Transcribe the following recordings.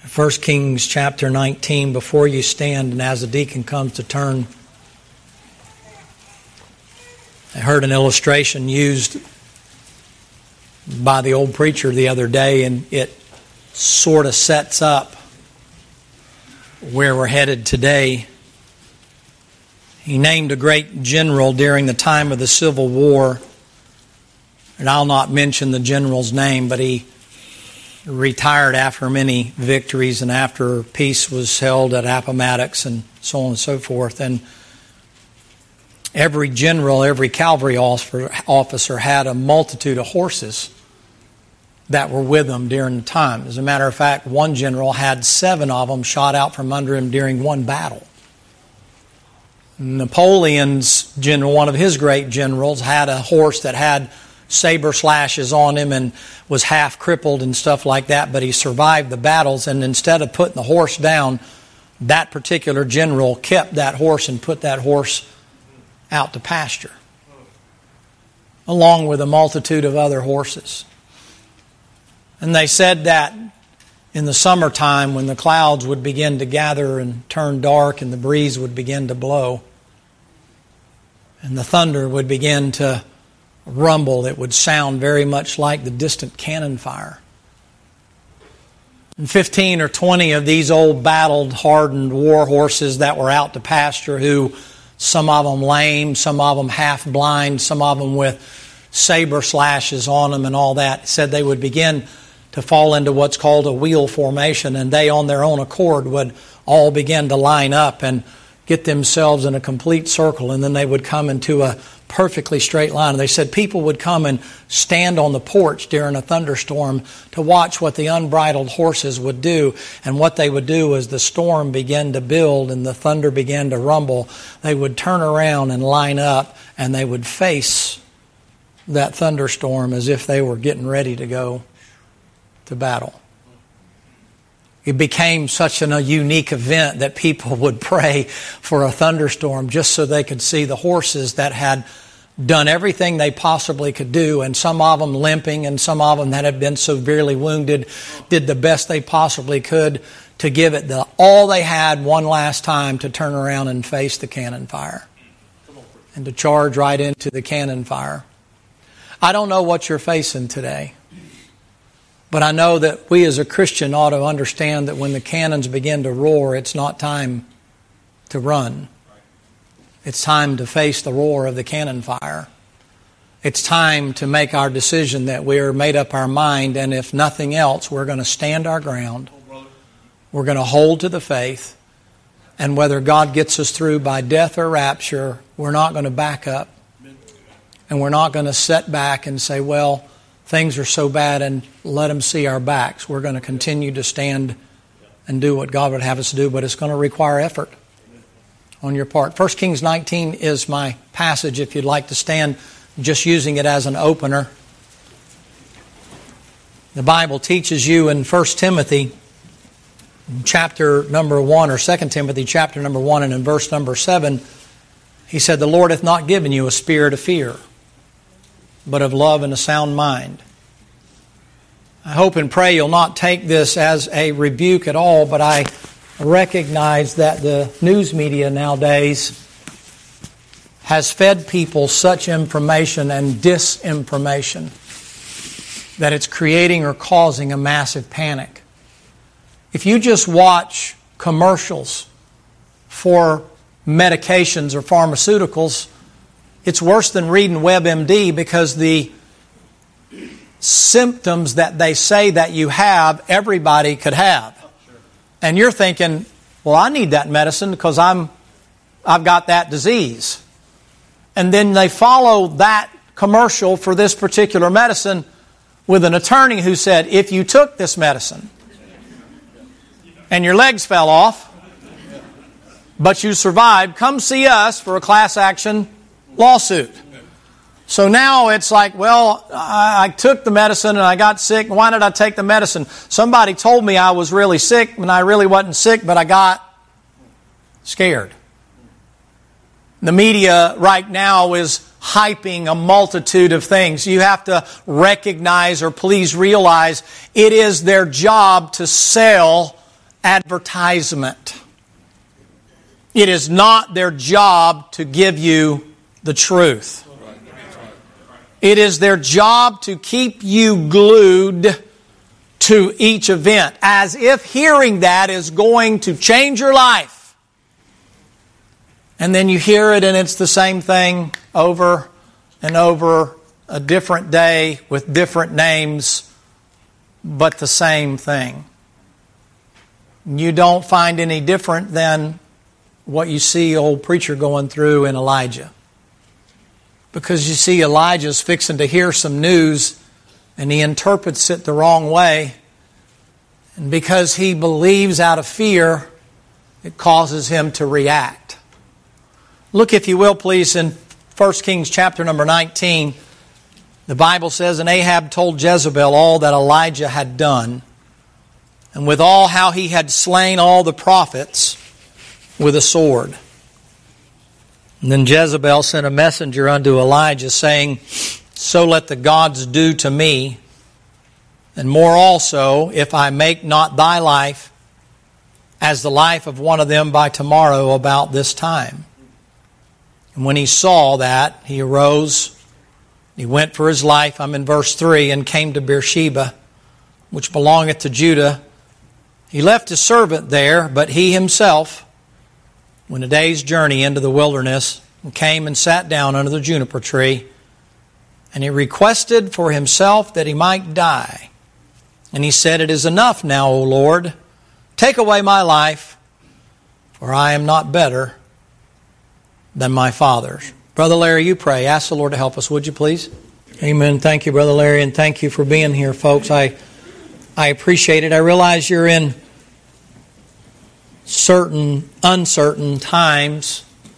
1 Kings chapter 19, before you stand and as the deacon comes to turn, I heard an illustration used by the old preacher the other day, and it sort of sets up where we're headed today. He named a great general during the time of the Civil War, and I'll not mention the general's name, but he retired after many victories and after peace was held at Appomattox and so on and so forth. And every general, every cavalry officer had a multitude of horses that were with them during the time. As a matter of fact, one general had 7 of them shot out from under him during one battle. Napoleon's general, one of his great generals, had a horse that had saber slashes on him and was half crippled and stuff like that, but he survived the battles, and instead of putting the horse down, that particular general kept that horse and put that horse out to pasture, along with a multitude of other horses. And they said that in the summertime, when the clouds would begin to gather and turn dark and the breeze would begin to blow and the thunder would begin to rumble, it would sound very much like the distant cannon fire. And 15 or 20 of these old battled, hardened war horses that were out to pasture, who some of them lame, some of them half blind, some of them with saber slashes on them and all that, said they would begin to fall into what's called a wheel formation, and they on their own accord would all begin to line up and get themselves in a complete circle, and then they would come into a perfectly straight line. And they said people would come and stand on the porch during a thunderstorm to watch what the unbridled horses would do. And what they would do as the storm began to build and the thunder began to rumble, they would turn around and line up, and they would face that thunderstorm as if they were getting ready to go to battle. It became such a unique event that people would pray for a thunderstorm just so they could see the horses that had done everything they possibly could do, and some of them limping and some of them that had been severely wounded did the best they possibly could to give it all they had one last time to turn around and face the cannon fire and to charge right into the cannon fire. I don't know what you're facing today, but I know that we as a Christian ought to understand that when the cannons begin to roar, it's not time to run. It's time to face the roar of the cannon fire. It's time to make our decision that we're made up our mind, and if nothing else, we're going to stand our ground. We're going to hold to the faith, and whether God gets us through by death or rapture, we're not going to back up. And we're not going to sit back and say, well, things are so bad, and let them see our backs. We're going to continue to stand and do what God would have us do, but it's going to require effort on your part. 1 Kings 19 is my passage, if you'd like to stand, just using it as an opener. The Bible teaches you in 1 Timothy chapter number 1, or 2 Timothy chapter number 1, and in verse number 7, he said, "The Lord hath not given you a spirit of fear, but of love and a sound mind." I hope and pray you'll not take this as a rebuke at all, but I recognize that the news media nowadays has fed people such information and disinformation that it's creating or causing a massive panic. If you just watch commercials for medications or pharmaceuticals, it's worse than reading WebMD, because the symptoms that they say that you have, everybody could have. And you're thinking, well, I need that medicine because I've got that disease. And then they follow that commercial for this particular medicine with an attorney who said, if you took this medicine and your legs fell off, but you survived, come see us for a class action lawsuit. So now it's like, well, I took the medicine and I got sick. Why did I take the medicine? Somebody told me I was really sick and I really wasn't sick, but I got scared. The media right now is hyping a multitude of things. You have to recognize, or please realize, it is their job to sell advertisement. It is not their job to give you the truth. It is their job to keep you glued to each event, as if hearing that is going to change your life. And then you hear it and it's the same thing over and over, a different day with different names, but the same thing. You don't find any different than what you see old preacher going through in Elijah. Because you see Elijah's fixing to hear some news and he interprets it the wrong way. And because he believes out of fear, it causes him to react. Look, if you will, please, in 1 Kings chapter number 19. The Bible says, and Ahab told Jezebel all that Elijah had done, and withal how he had slain all the prophets with a sword. And then Jezebel sent a messenger unto Elijah, saying, so let the gods do to me, and more also, if I make not thy life as the life of one of them by tomorrow about this time. And when he saw that, he arose, he went for his life, I'm in verse 3, and came to Beersheba, which belongeth to Judah. He left his servant there, but he himself went a day's journey into the wilderness, and came and sat down under the juniper tree. And he requested for himself that he might die. And he said, it is enough now, O Lord. Take away my life, for I am not better than my fathers. Brother Larry, you pray. Ask the Lord to help us, would you please? Amen. Thank you, Brother Larry, and thank you for being here, folks. I appreciate it. I realize you're in certain uncertain times,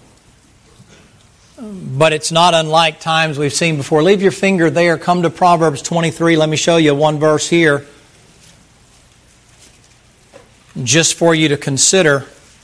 but it's not unlike times we've seen before. Leave your finger there. Come to Proverbs 23. Let me show you one verse here just for you to consider.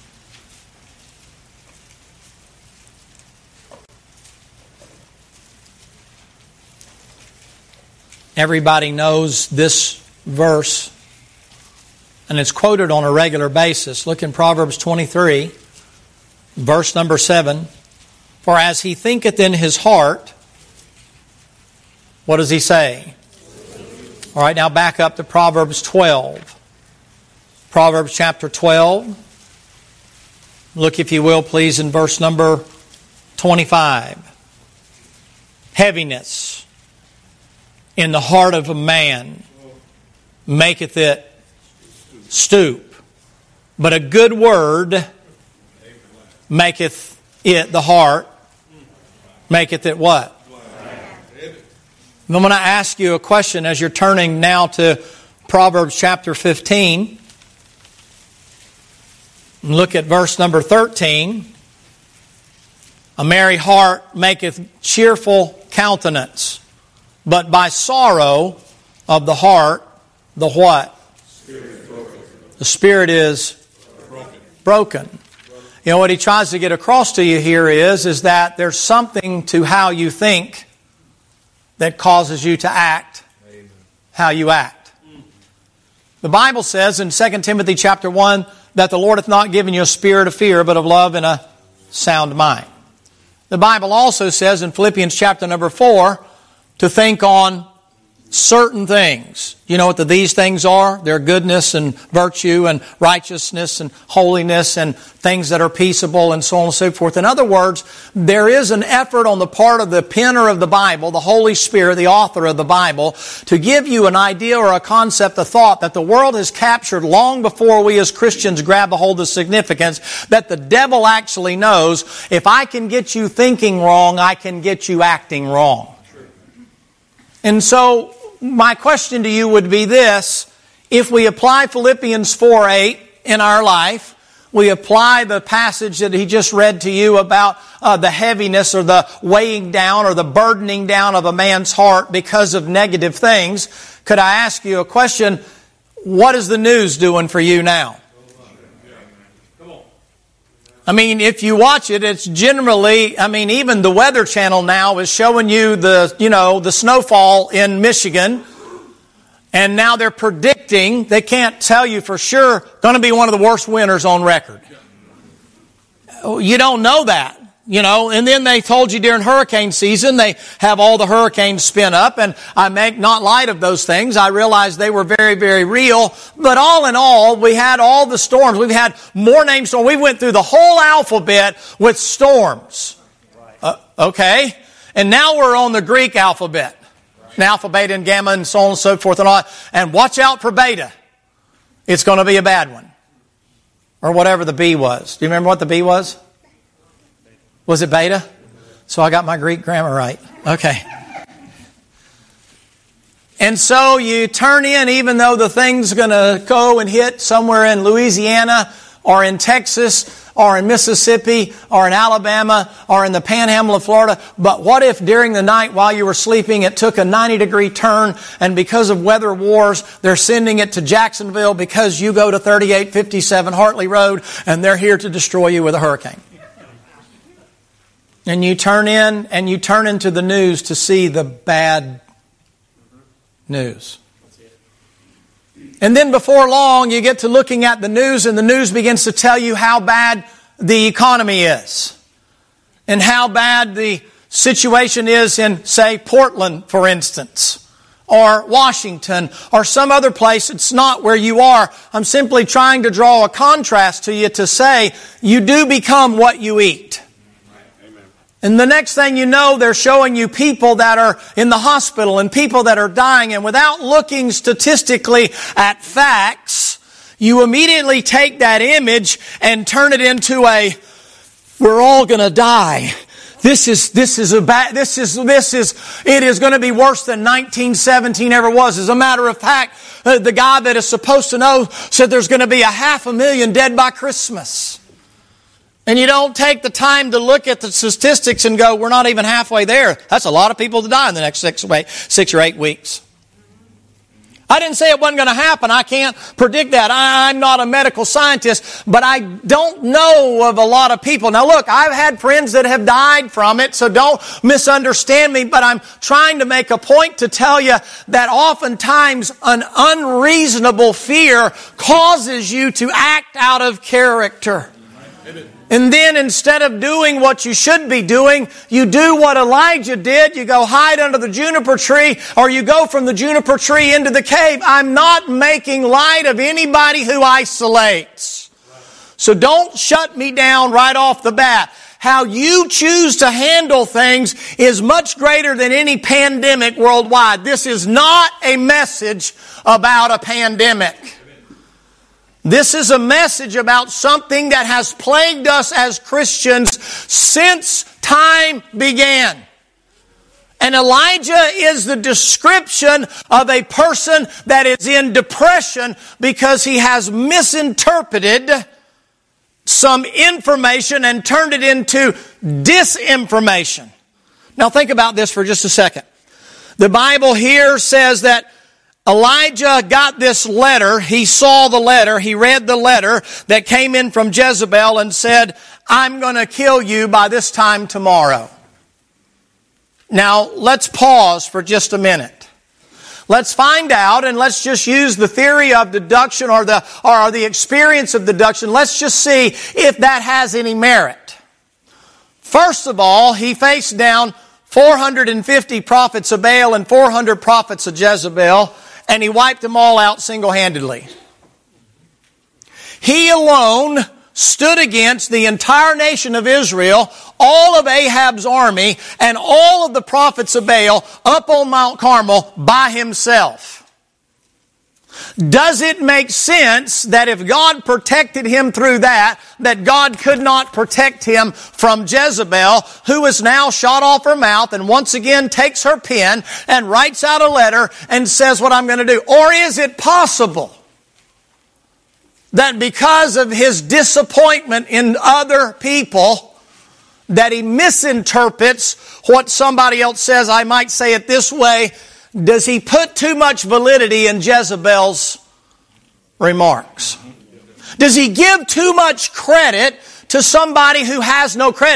Everybody knows this verse, and it's quoted on a regular basis. Look in Proverbs 23, verse number 7. For as he thinketh in his heart, what does he say? All right, now back up to Proverbs 12. Proverbs chapter 12. Look, if you will, please, in verse number 25. Heaviness in the heart of a man maketh it stoop, but a good word maketh it, the heart, maketh it what? I'm going to ask you a question as you're turning now to Proverbs chapter 15. Look at verse number 13. A merry heart maketh cheerful countenance, but by sorrow of the heart, the what? The spirit is broken. You know, what he tries to get across to you here is that there's something to how you think that causes you to act how you act. The Bible says in 2 Timothy chapter 1 that the Lord hath not given you a spirit of fear, but of love and a sound mind. The Bible also says in Philippians chapter number 4 to think on certain things. You know what these things are? They're goodness and virtue and righteousness and holiness and things that are peaceable and so on and so forth. In other words, there is an effort on the part of the penner of the Bible, the Holy Spirit, the author of the Bible, to give you an idea or a concept, a thought that the world has captured long before we as Christians grab a hold of significance, that the devil actually knows, if I can get you thinking wrong, I can get you acting wrong. And so, my question to you would be this: if we apply Philippians 4:8 in our life, we apply the passage that he just read to you about the heaviness or the weighing down or the burdening down of a man's heart because of negative things, could I ask you a question? What is the news doing for you now? I mean, if you watch it, it's generally, even the Weather Channel now is showing you the snowfall in Michigan. And now they're predicting, they can't tell you for sure, going to be one of the worst winters on record. You don't know that. And then they told you during hurricane season, they have all the hurricanes spin up, and I make not light of those things. I realize they were very, very real. But all in all, we had all the storms. We've had more named storms. We went through the whole alphabet with storms. Okay? And now we're on the Greek alphabet. And alpha, beta, and gamma, and so on and so forth and all. And watch out for beta. It's going to be a bad one. Or whatever the B was. Do you remember what the B was? Was it beta? So I got my Greek grammar right. Okay. And so you turn in, even though the thing's going to go and hit somewhere in Louisiana or in Texas or in Mississippi or in Alabama or in the panhandle of Florida. But what if during the night while you were sleeping it took a 90-degree turn, and because of weather wars they're sending it to Jacksonville because you go to 3857 Hartley Road and they're here to destroy you with a hurricane? And you turn in and you turn into the news to see the bad news. And then before long, you get to looking at the news, and the news begins to tell you how bad the economy is. And how bad the situation is in, say, Portland, for instance. Or Washington, or some other place. It's not where you are. I'm simply trying to draw a contrast to you to say, you do become what you eat. And the next thing you know, they're showing you people that are in the hospital and people that are dying. And without looking statistically at facts, you immediately take that image and turn it into a, we're all going to die. It is going to be worse than 1917 ever was. As a matter of fact, the guy that is supposed to know said there's going to be 500,000 dead by Christmas. And you don't take the time to look at the statistics and go, we're not even halfway there. That's a lot of people to die in the next 6 or 8 weeks. I didn't say it wasn't going to happen. I can't predict that. I'm not a medical scientist, but I don't know of a lot of people. Now look, I've had friends that have died from it, so don't misunderstand me, but I'm trying to make a point to tell you that oftentimes an unreasonable fear causes you to act out of character. Amen. And then instead of doing what you should be doing, you do what Elijah did. You go hide under the juniper tree, or you go from the juniper tree into the cave. I'm not making light of anybody who isolates. So don't shut me down right off the bat. How you choose to handle things is much greater than any pandemic worldwide. This is not a message about a pandemic. This is a message about something that has plagued us as Christians since time began. And Elijah is the description of a person that is in depression because he has misinterpreted some information and turned it into disinformation. Now think about this for just a second. The Bible here says that Elijah got this letter. He saw the letter. He read the letter that came in from Jezebel and said, I'm going to kill you by this time tomorrow. Now, let's pause for just a minute. Let's find out, and let's just use the theory of deduction or the experience of deduction. Let's just see if that has any merit. First of all, he faced down 450 prophets of Baal and 400 prophets of Jezebel, and he wiped them all out single-handedly. He alone stood against the entire nation of Israel, all of Ahab's army, and all of the prophets of Baal up on Mount Carmel by himself. Does it make sense that if God protected him through that God could not protect him from Jezebel, who is now shot off her mouth and once again takes her pen and writes out a letter and says what I'm going to do? Or is it possible that because of his disappointment in other people, that he misinterprets what somebody else says? I might say it this way. Does he put too much validity in Jezebel's remarks? Does he give too much credit to somebody who has no credit?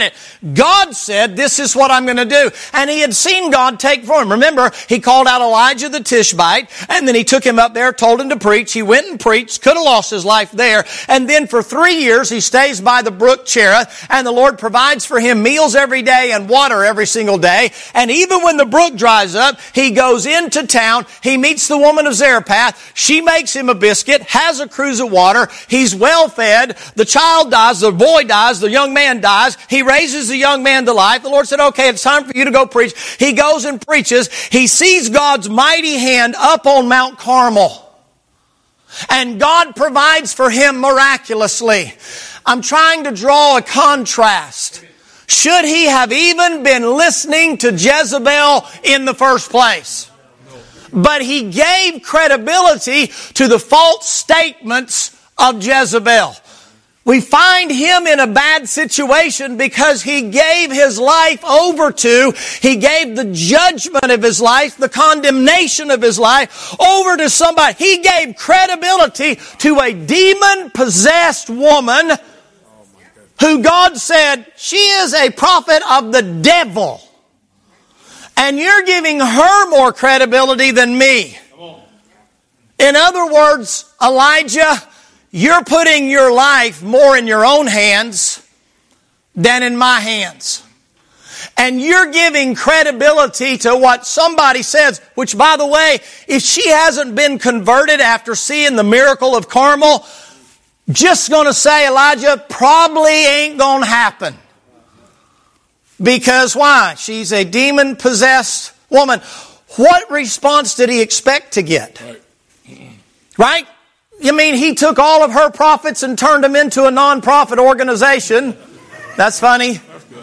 God said, this is what I'm going to do. And he had seen God take for him. Remember, he called out Elijah the Tishbite, and then he took him up there, told him to preach. He went and preached, could have lost his life there. And then for 3 years, he stays by the brook Cherith, and the Lord provides for him meals every day and water every single day. And even when the brook dries up, he goes into town. He meets the woman of Zarephath. She makes him a biscuit, has a cruse of water. He's well fed. The child dies, the boy dies, the young man dies. He raises the young man to life. The Lord said, okay, it's time for you to go preach. He goes and preaches. He sees God's mighty hand up on Mount Carmel. And God provides for him miraculously. I'm trying to draw a contrast. Should he have even been listening to Jezebel in the first place? But he gave credibility to the false statements of Jezebel. We find him in a bad situation because he gave his life over to, he gave the judgment of his life, the condemnation of his life over to somebody. He gave credibility to a demon-possessed woman who God said, she is a prophet of the devil. And you're giving her more credibility than me. In other words, Elijah, you're putting your life more in your own hands than in my hands. And you're giving credibility to what somebody says, which, by the way, if she hasn't been converted after seeing the miracle of Carmel, just going to say, Elijah, probably ain't going to happen. Because why? She's a demon-possessed woman. What response did he expect to get? Right? You mean he took all of her prophets and turned them into a non-profit organization? That's funny.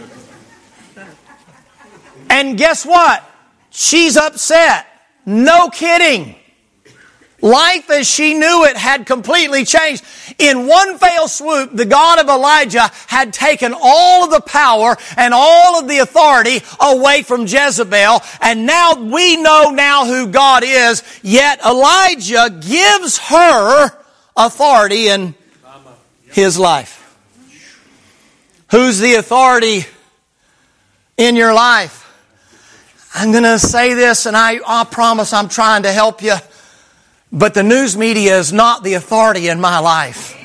And guess what? She's upset. No kidding. Life as she knew it had completely changed. In one fell swoop, the God of Elijah had taken all of the power and all of the authority away from Jezebel. And now we know now who God is. Yet Elijah gives her authority in his life. Who's the authority in your life? I'm going to say this, and I promise I'm trying to help you. But the news media is not the authority in my life.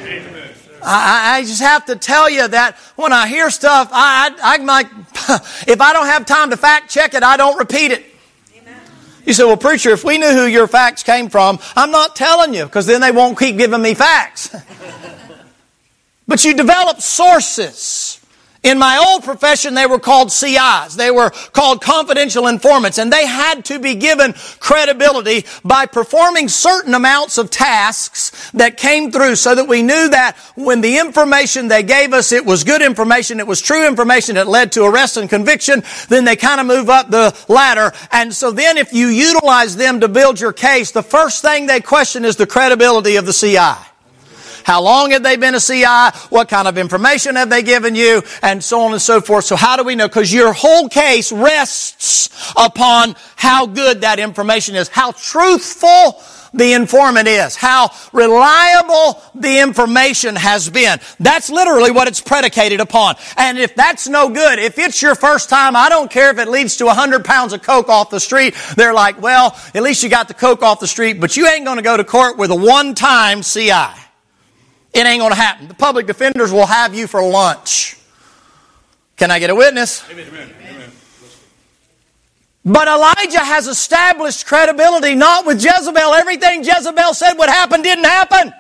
I just have to tell you that when I hear stuff, I'm like, if I don't have time to fact check it, I don't repeat it. You say, well, preacher, if we knew who your facts came from, I'm not telling you, because then they won't keep giving me facts. But you develop sources. In my old profession, they were called CIs. They were called confidential informants, and they had to be given credibility by performing certain amounts of tasks that came through so that we knew that when the information they gave us, it was good information, it was true information, it led to arrest and conviction, then they kind of move up the ladder. And so then if you utilize them to build your case, the first thing they question is the credibility of the CI. How long have they been a CI? What kind of information have they given you? And so on and so forth. So how do we know? Because your whole case rests upon how good that information is. How truthful the informant is. How reliable the information has been. That's literally what it's predicated upon. And if that's no good, if it's your first time, I don't care if it leads to 100 pounds of coke off the street. They're like, well, at least you got the coke off the street, but you ain't going to go to court with a one-time CI. It ain't going to happen. The public defenders will have you for lunch. Can I get a witness? Amen. Amen. But Elijah has established credibility not with Jezebel. Everything Jezebel said would happen didn't happen.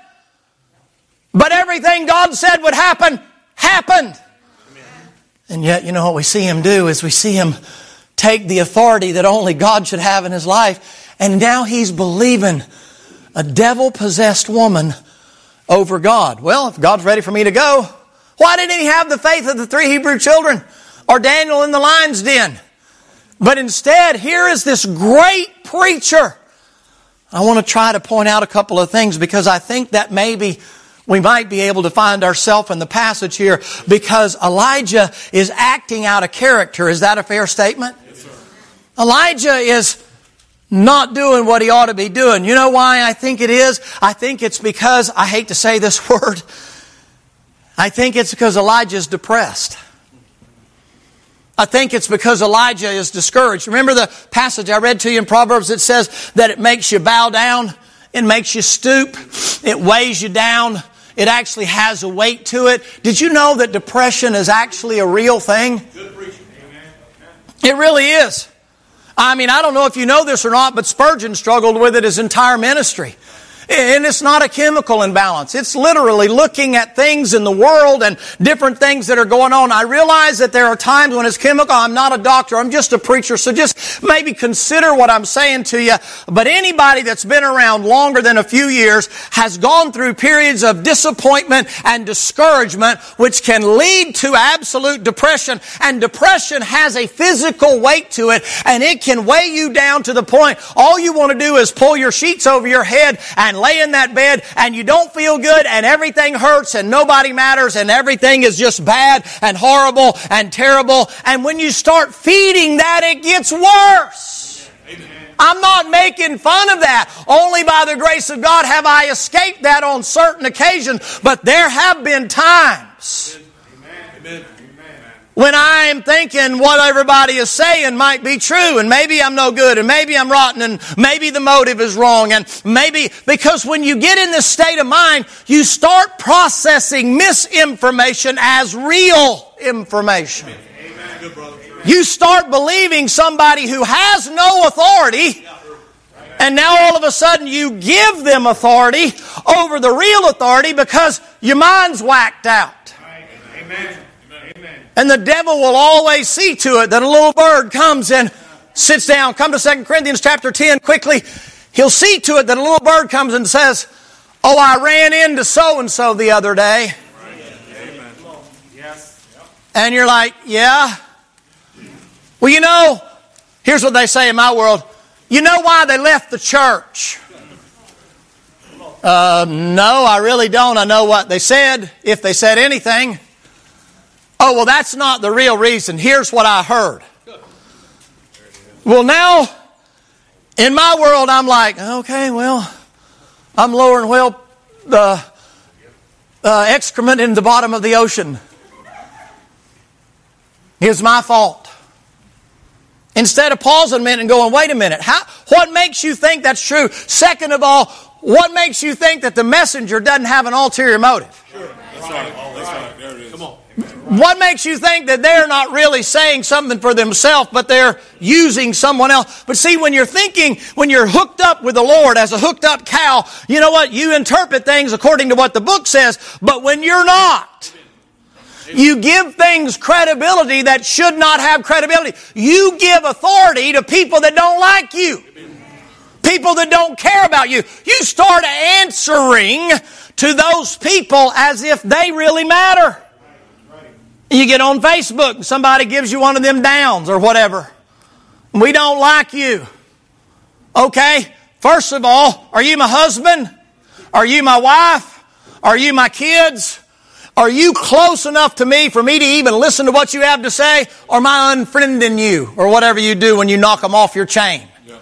But everything God said would happen, happened. Amen. And yet, you know what we see him do is we see him take the authority that only God should have in his life. And now he's believing a devil-possessed woman over God. Well, if God's ready for me to go, why didn't he have the faith of the 3 Hebrew children or Daniel in the lion's den? But instead, here is this great preacher. I want to try to point out a couple of things because I think that maybe we might be able to find ourselves in the passage here because Elijah is acting out of character. Is that a fair statement? Yes, sir. Elijah is not doing what he ought to be doing. You know why I think it is? I think it's because, I hate to say this word, I think it's because Elijah's depressed. I think it's because Elijah is discouraged. Remember the passage I read to you in Proverbs that says that it makes you bow down, it makes you stoop, it weighs you down, it actually has a weight to it. Did you know that depression is actually a real thing? It really is. I mean, I don't know if you know this or not, but Spurgeon struggled with it his entire ministry. And it's not a chemical imbalance. It's literally looking at things in the world and different things that are going on. I realize that there are times when it's chemical. I'm not a doctor. I'm just a preacher. So just maybe consider what I'm saying to you. But anybody that's been around longer than a few years has gone through periods of disappointment and discouragement, which can lead to absolute depression. And depression has a physical weight to it, and it can weigh you down to the point all you want to do is pull your sheets over your head and lay in that bed, and you don't feel good, and everything hurts, and nobody matters, and everything is just bad and horrible and terrible. And when you start feeding that, it gets worse. Amen. I'm not making fun of that. Only by the grace of God have I escaped that on certain occasions, but there have been times Amen. When I am thinking what everybody is saying might be true, and maybe I'm no good, and maybe I'm rotten, and maybe the motive is wrong, and maybe, because when you get in this state of mind, you start processing misinformation as real information. Amen. You start believing somebody who has no authority, and now all of a sudden you give them authority over the real authority because your mind's whacked out. Amen. And the devil will always see to it that a little bird comes and sits down. Come to 2 Corinthians chapter 10 quickly. He'll see to it that a little bird comes and says, "Oh, I ran into so-and-so the other day." And you're like, "Yeah? Well, you know," here's what they say in my world, "You know why they left the church?" No, I really don't. I know what they said, if they said anything. "Oh, well, that's not the real reason. Here's what I heard." Well, now, in my world, I'm like, okay, well, I'm lowering the excrement in the bottom of the ocean. It's my fault. Instead of pausing a minute and going, wait a minute, what makes you think that's true? Second of all, what makes you think that the messenger doesn't have an ulterior motive? Sure. That's right. There it is. Come on. What makes you think that they're not really saying something for themselves, but they're using someone else? But see, when you're hooked up with the Lord as a hooked up cow, you know what? You interpret things according to what the book says. But when you're not, you give things credibility that should not have credibility. You give authority to people that don't like you. People that don't care about you. You start answering to those people as if they really matter. You get on Facebook and somebody gives you one of them downs or whatever. We don't like you. Okay, first of all, are you my husband? Are you my wife? Are you my kids? Are you close enough to me for me to even listen to what you have to say? Or am I unfriending you? Or whatever you do when you knock them off your chain. Yeah.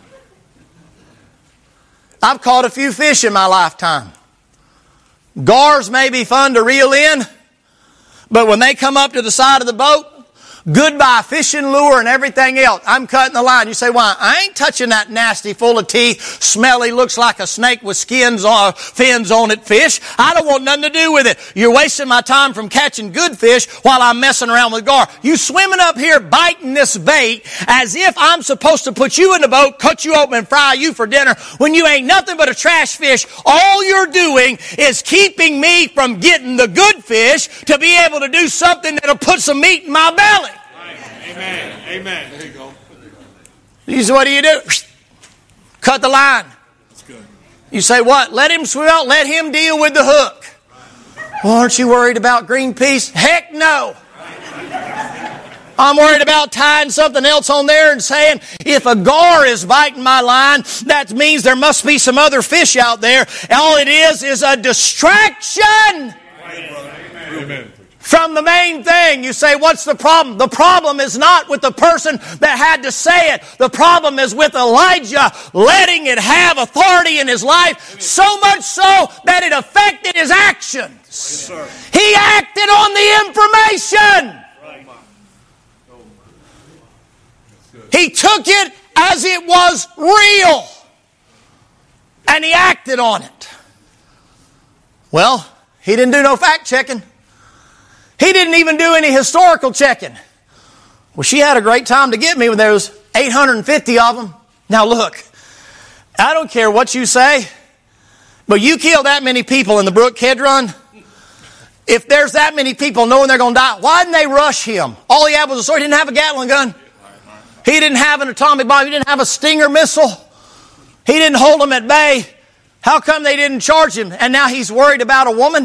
I've caught a few fish in my lifetime. Gars may be fun to reel in, but when they come up to the side of the boat, goodbye fishing lure and everything else. I'm cutting the line. You say, why? I ain't touching that nasty, full of teeth, smelly, looks like a snake with fins on it fish. I don't want nothing to do with it. You're wasting my time from catching good fish while I'm messing around with gar. You swimming up here biting this bait as if I'm supposed to put you in the boat, cut you open and fry you for dinner when you ain't nothing but a trash fish. All you're doing is keeping me from getting the good fish to be able to do something that'll put some meat in my belly. Amen. Amen. There you go. What do you do? Cut the line. That's good. You say, what? Let him swim out. Let him deal with the hook. Well, aren't you worried about Greenpeace? Heck no. I'm worried about tying something else on there and saying, if a gar is biting my line, that means there must be some other fish out there. All it is a distraction. Amen. From the main thing. You say, what's the problem? The problem is not with the person that had to say it. The problem is with Elijah letting it have authority in his life, so much so that it affected his actions. Yes, he acted on the information. He took it as it was real. And he acted on it. Well, he didn't do no fact checking. He didn't even do any historical checking. Well, she had a great time to get me when there was 850 of them. Now look, I don't care what you say, but you kill that many people in the Brook Kedron. If there's that many people knowing they're going to die, why didn't they rush him? All he had was a sword. He didn't have a Gatling gun. He didn't have an atomic bomb. He didn't have a Stinger missile. He didn't hold them at bay. How come they didn't charge him? And now he's worried about a woman?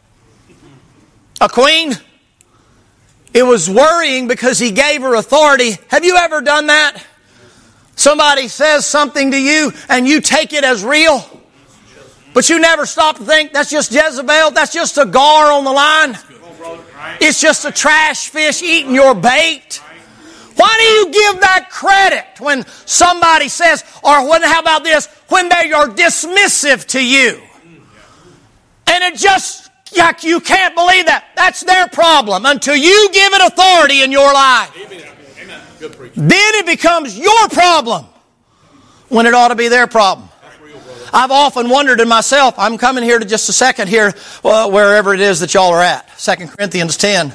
A queen? It was worrying because he gave her authority. Have you ever done that? Somebody says something to you and you take it as real, but you never stop to think, that's just Jezebel, that's just a gar on the line. It's just a trash fish eating your bait. Why do you give that credit when somebody says, or when, how about this, when they are dismissive to you? And it just, you can't believe that. That's their problem until you give it authority in your life. Then it becomes your problem when it ought to be their problem. I've often wondered in myself, I'm coming here to just a second here, wherever it is that y'all are at, 2 Corinthians 10.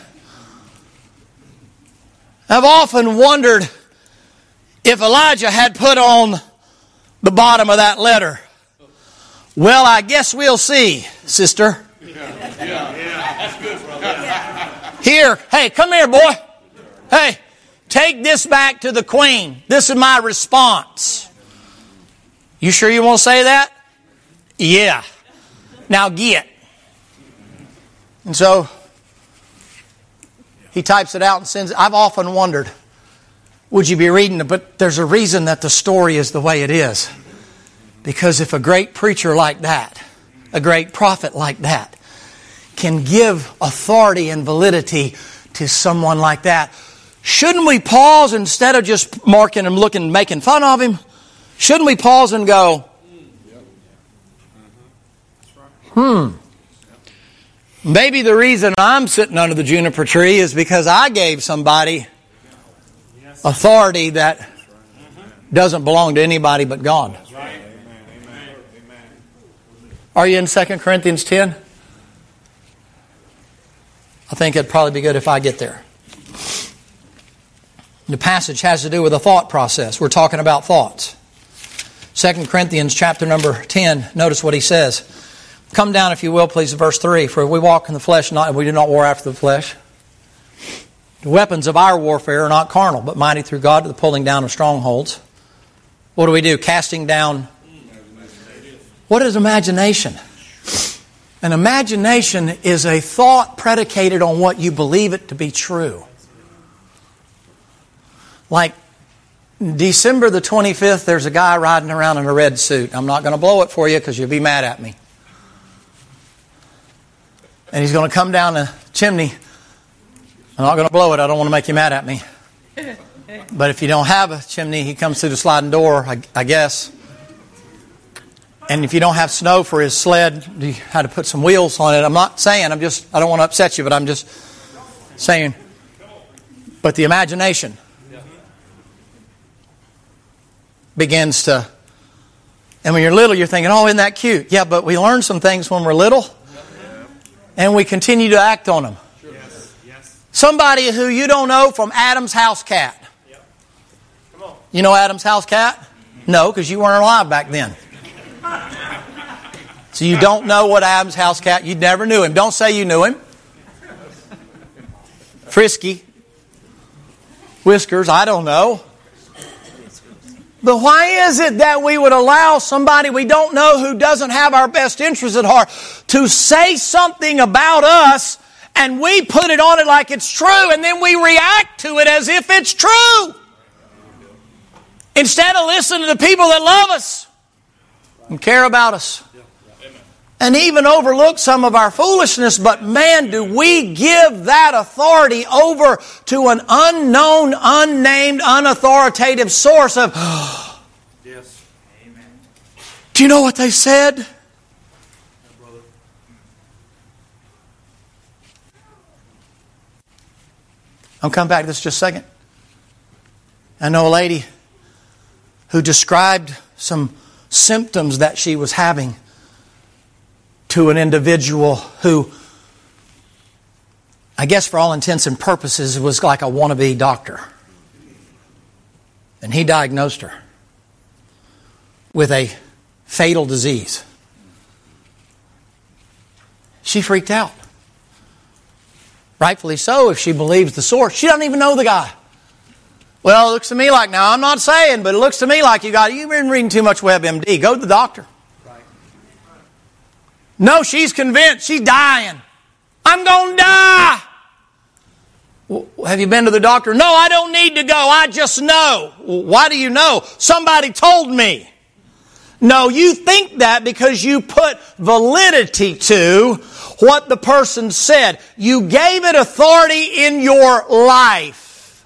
I've often wondered if Elijah had put on the bottom of that letter, well, I guess we'll see, sister. Here, hey, come here, boy. Hey, take this back to the queen. This is my response. You sure you want to say that? Yeah. Now get. And so he types it out and sends it. I've often wondered, would you be reading it? But there's a reason that the story is the way it is. Because if a great preacher like that, a great prophet like that, can give authority and validity to someone like that, shouldn't we pause instead of just marking him, looking, making fun of him? Shouldn't we pause and go, maybe the reason I'm sitting under the juniper tree is because I gave somebody authority that doesn't belong to anybody but God. Are you in 2 Corinthians 10? I think it'd probably be good if I get there. The passage has to do with a thought process. We're talking about thoughts. 2 Corinthians chapter number 10, notice what he says. Come down, if you will, please, to verse 3. For we walk in the flesh, and we do not war after the flesh. The weapons of our warfare are not carnal, but mighty through God to the pulling down of strongholds. What do we do? Casting down. What is imagination? An imagination is a thought predicated on what you believe it to be true. Like December the 25th, there's a guy riding around in a red suit. I'm not going to blow it for you because you'll be mad at me. And he's going to come down the chimney. I'm not going to blow it. I don't want to make you mad at me. But if you don't have a chimney, he comes through the sliding door, I guess. And if you don't have snow for his sled, you had to put some wheels on it. I'm not saying, I don't want to upset you, but I'm just saying. But the imagination begins to, and when you're little, you're thinking, oh, isn't that cute? Yeah, but we learn some things when we're little, and we continue to act on them. Somebody who you don't know from Adam's house cat. You know Adam's house cat? No, because you weren't alive back then. So you don't know what Adam's house cat, you never knew him. Don't say you knew him. Frisky. Whiskers, I don't know. But why is it that we would allow somebody we don't know who doesn't have our best interests at heart to say something about us and we put it on it like it's true and then we react to it as if it's true? Instead of listening to the people that love us and care about us. And even overlook some of our foolishness, but man, do we give that authority over to an unknown, unnamed, unauthoritative source of, Yes. Amen. Do you know what they said? I'll come back to this just a second. I know a lady who described some symptoms that she was having to an individual who, I guess for all intents and purposes, was like a wannabe doctor. And he diagnosed her with a fatal disease. She freaked out. Rightfully so, if she believes the source. She doesn't even know the guy. Well, it looks to me like, now I'm not saying, but it looks to me like you've been reading too much WebMD. Go to the doctor. No, she's convinced. She's dying. I'm going to die. Well, have you been to the doctor? No, I don't need to go. I just know. Well, why do you know? Somebody told me. No, you think that because you put validity to what the person said. You gave it authority in your life.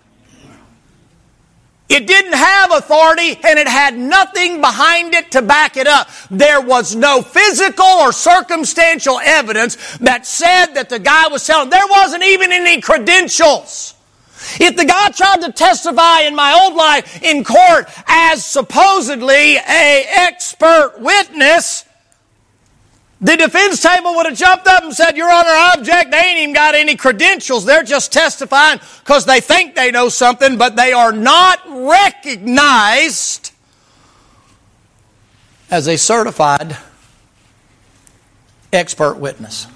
It didn't have authority and it had nothing behind it to back it up. There was no physical or circumstantial evidence that said that the guy was telling. There wasn't even any credentials. If the guy tried to testify in my old life in court as supposedly an expert witness, the defense table would have jumped up and said, Your Honor, I object. They ain't even got any credentials. They're just testifying because they think they know something, but they are not recognized as a certified expert witness.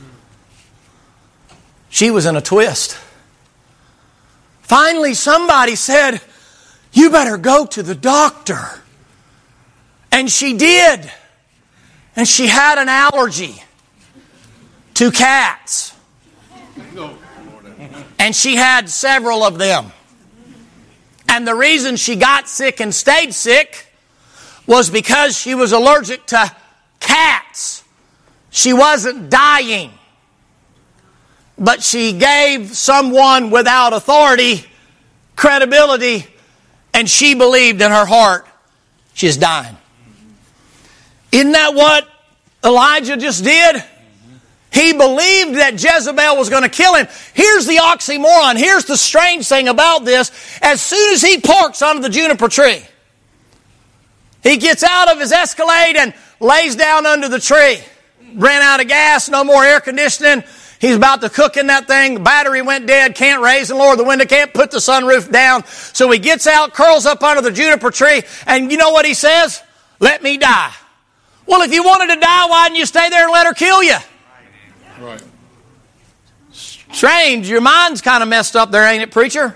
She was in a twist. Finally, somebody said, You better go to the doctor. And she did. And she had an allergy to cats. And she had several of them. And the reason she got sick and stayed sick was because she was allergic to cats. She wasn't dying. But she gave someone without authority credibility, and she believed in her heart she's dying. Isn't that what Elijah just did? He believed that Jezebel was going to kill him. Here's the oxymoron. Here's the strange thing about this. As soon as he parks under the juniper tree, he gets out of his Escalade and lays down under the tree. Ran out of gas, no more air conditioning. He's about to cook in that thing. The battery went dead. Can't raise and lower the window. Can't put the sunroof down. So he gets out, curls up under the juniper tree. And you know what he says? Let me die. Well, if you wanted to die, why didn't you stay there and let her kill you? Right. Strange. Your mind's kind of messed up there, ain't it, preacher?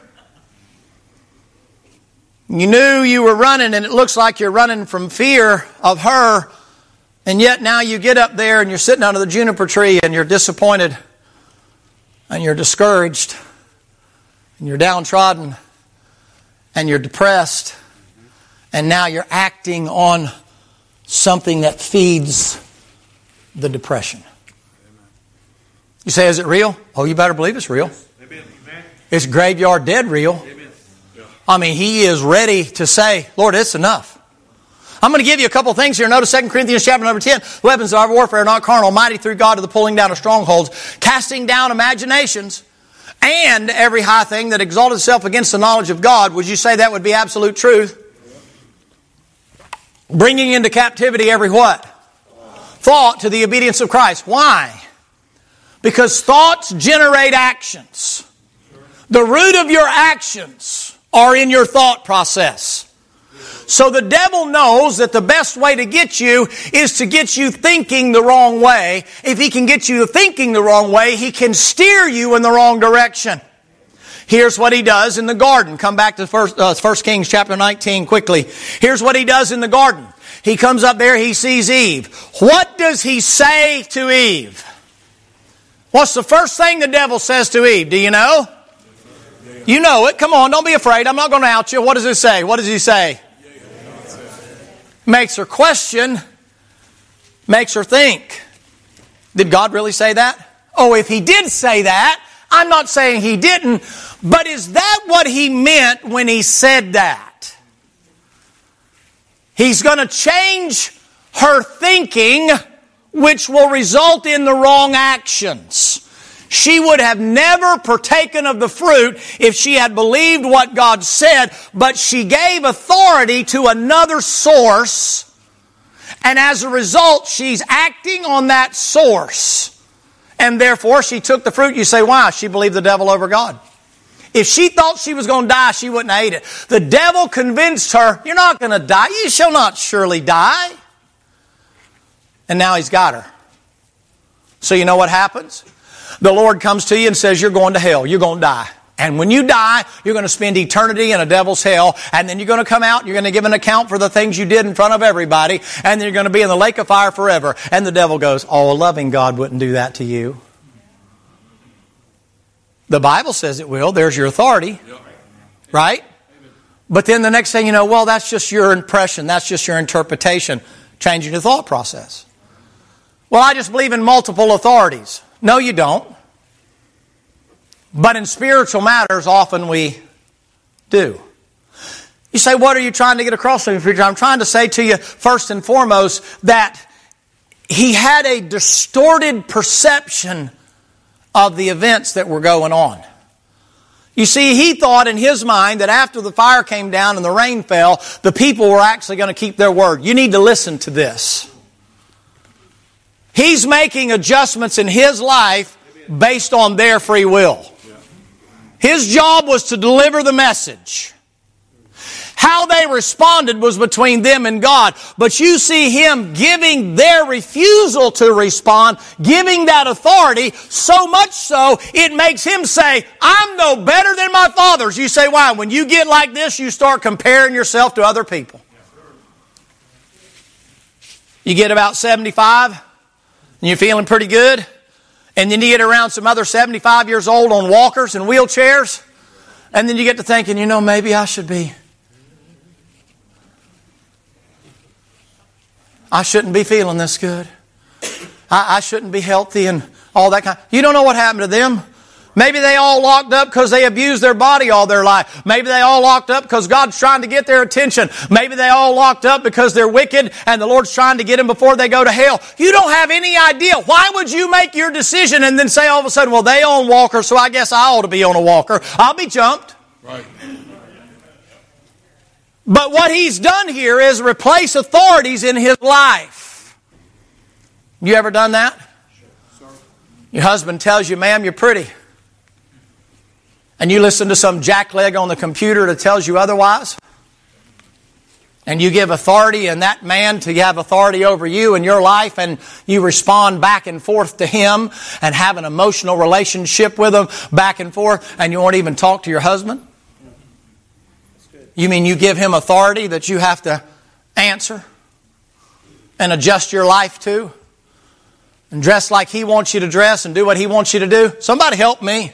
You knew you were running, and it looks like you're running from fear of her. And yet now you get up there and you're sitting under the juniper tree and you're disappointed. And you're discouraged. And you're downtrodden. And you're depressed. And now you're acting on something that feeds the depression. You say, is it real? Oh, you better believe it's real. Amen. It's graveyard dead real. Amen. I mean, he is ready to say, Lord, it's enough. I'm going to give you a couple things here. Notice 2 Corinthians chapter number 10. Weapons of our warfare are not carnal, mighty through God to the pulling down of strongholds, casting down imaginations, and every high thing that exalted itself against the knowledge of God. Would you say that would be absolute truth? Bringing into captivity every what? Thought to the obedience of Christ. Why? Because thoughts generate actions. The root of your actions are in your thought process. So the devil knows that the best way to get you is to get you thinking the wrong way. If he can get you thinking the wrong way, he can steer you in the wrong direction. Here's what he does in the garden. Come back to 1 Kings chapter 19 quickly. Here's what he does in the garden. He comes up there, he sees Eve. What does he say to Eve? What's the first thing the devil says to Eve? Do you know? You know it. Come on, don't be afraid. I'm not going to out you. What does it say? What does he say? Makes her question, makes her think. Did God really say that? Oh, if he did say that, I'm not saying he didn't, but is that what he meant when he said that? He's going to change her thinking, which will result in the wrong actions. She would have never partaken of the fruit if she had believed what God said, but she gave authority to another source, and as a result, she's acting on that source. And therefore, she took the fruit. You say, why? She believed the devil over God. If she thought she was going to die, she wouldn't have ate it. The devil convinced her, you're not going to die. You shall not surely die. And now he's got her. So you know what happens? The Lord comes to you and says, you're going to hell. You're going to die. And when you die, you're going to spend eternity in a devil's hell. And then you're going to come out and you're going to give an account for the things you did in front of everybody. And then you're going to be in the lake of fire forever. And the devil goes, oh, a loving God wouldn't do that to you. The Bible says it will. There's your authority. Right? But then the next thing you know, well, that's just your impression. That's just your interpretation. Changing your thought process. Well, I just believe in multiple authorities. No, you don't. But in spiritual matters, often we do. You say, what are you trying to get across to me, preacher? I'm trying to say to you, first and foremost, that he had a distorted perception of the events that were going on. You see, he thought in his mind that after the fire came down and the rain fell, the people were actually going to keep their word. You need to listen to this. He's making adjustments in his life based on their free will. His job was to deliver the message. How they responded was between them and God. But you see him giving their refusal to respond, giving that authority, so much so it makes him say, I'm no better than my fathers. You say, why? When you get like this, you start comparing yourself to other people. You get about 75, and you're feeling pretty good. And then you get around some other 75 years old on walkers and wheelchairs. And then you get to thinking, you know, maybe I shouldn't be feeling this good. I shouldn't be healthy and all that kind. You don't know what happened to them. Maybe they all locked up because they abused their body all their life. Maybe they all locked up because God's trying to get their attention. Maybe they all locked up because they're wicked and the Lord's trying to get them before they go to hell. You don't have any idea. Why would you make your decision and then say all of a sudden, well, they own walkers, so I guess I ought to be on a walker. I'll be jumped. Right. But what he's done here is replace authorities in his life. You ever done that? Sure. Your husband tells you, ma'am, you're pretty. And you listen to some jackleg on the computer that tells you otherwise. And you give authority in that man to have authority over you in your life, and you respond back and forth to him and have an emotional relationship with him back and forth, and you won't even talk to your husband? You mean you give him authority that you have to answer and adjust your life to? And dress like he wants you to dress and do what he wants you to do? Somebody help me.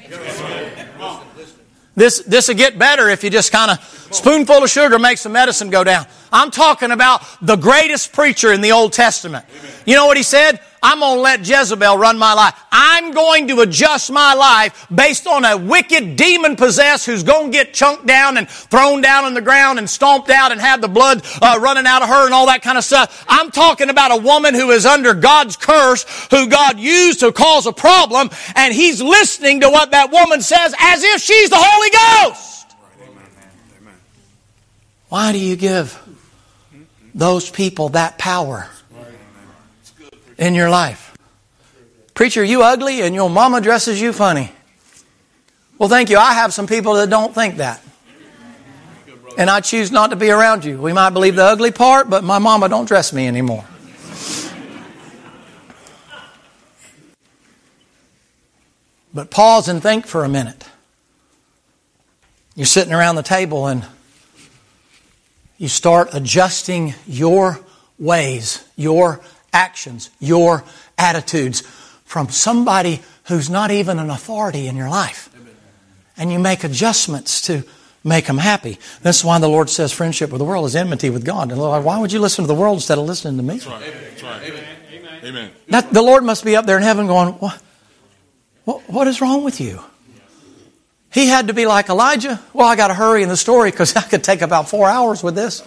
This will get better if you just kind of, spoonful of sugar makes the medicine go down. I'm talking about the greatest preacher in the Old Testament. You know what he said? I'm going to let Jezebel run my life. I'm going to adjust my life based on a wicked demon-possessed who's going to get chunked down and thrown down on the ground and stomped out and have the blood running out of her and all that kind of stuff. I'm talking about a woman who is under God's curse, who God used to cause a problem, and he's listening to what that woman says as if she's the Holy Ghost. Amen. Why do you give those people that power in your life? Preacher, you ugly and your mama dresses you funny. Well, thank you. I have some people that don't think that. And I choose not to be around you. We might believe the ugly part, but my mama don't dress me anymore. But pause and think for a minute. You're sitting around the table and you start adjusting your ways, your actions, your attitudes from somebody who's not even an authority in your life. And you make adjustments to make them happy. That's why the Lord says friendship with the world is enmity with God. And Lord, why would you listen to the world instead of listening to me? That's right. That's right. Amen. Amen. That, the Lord must be up there in heaven going, what is wrong with you? He had to be like Elijah. Well, I got to hurry in the story because I could take about 4 hours with this.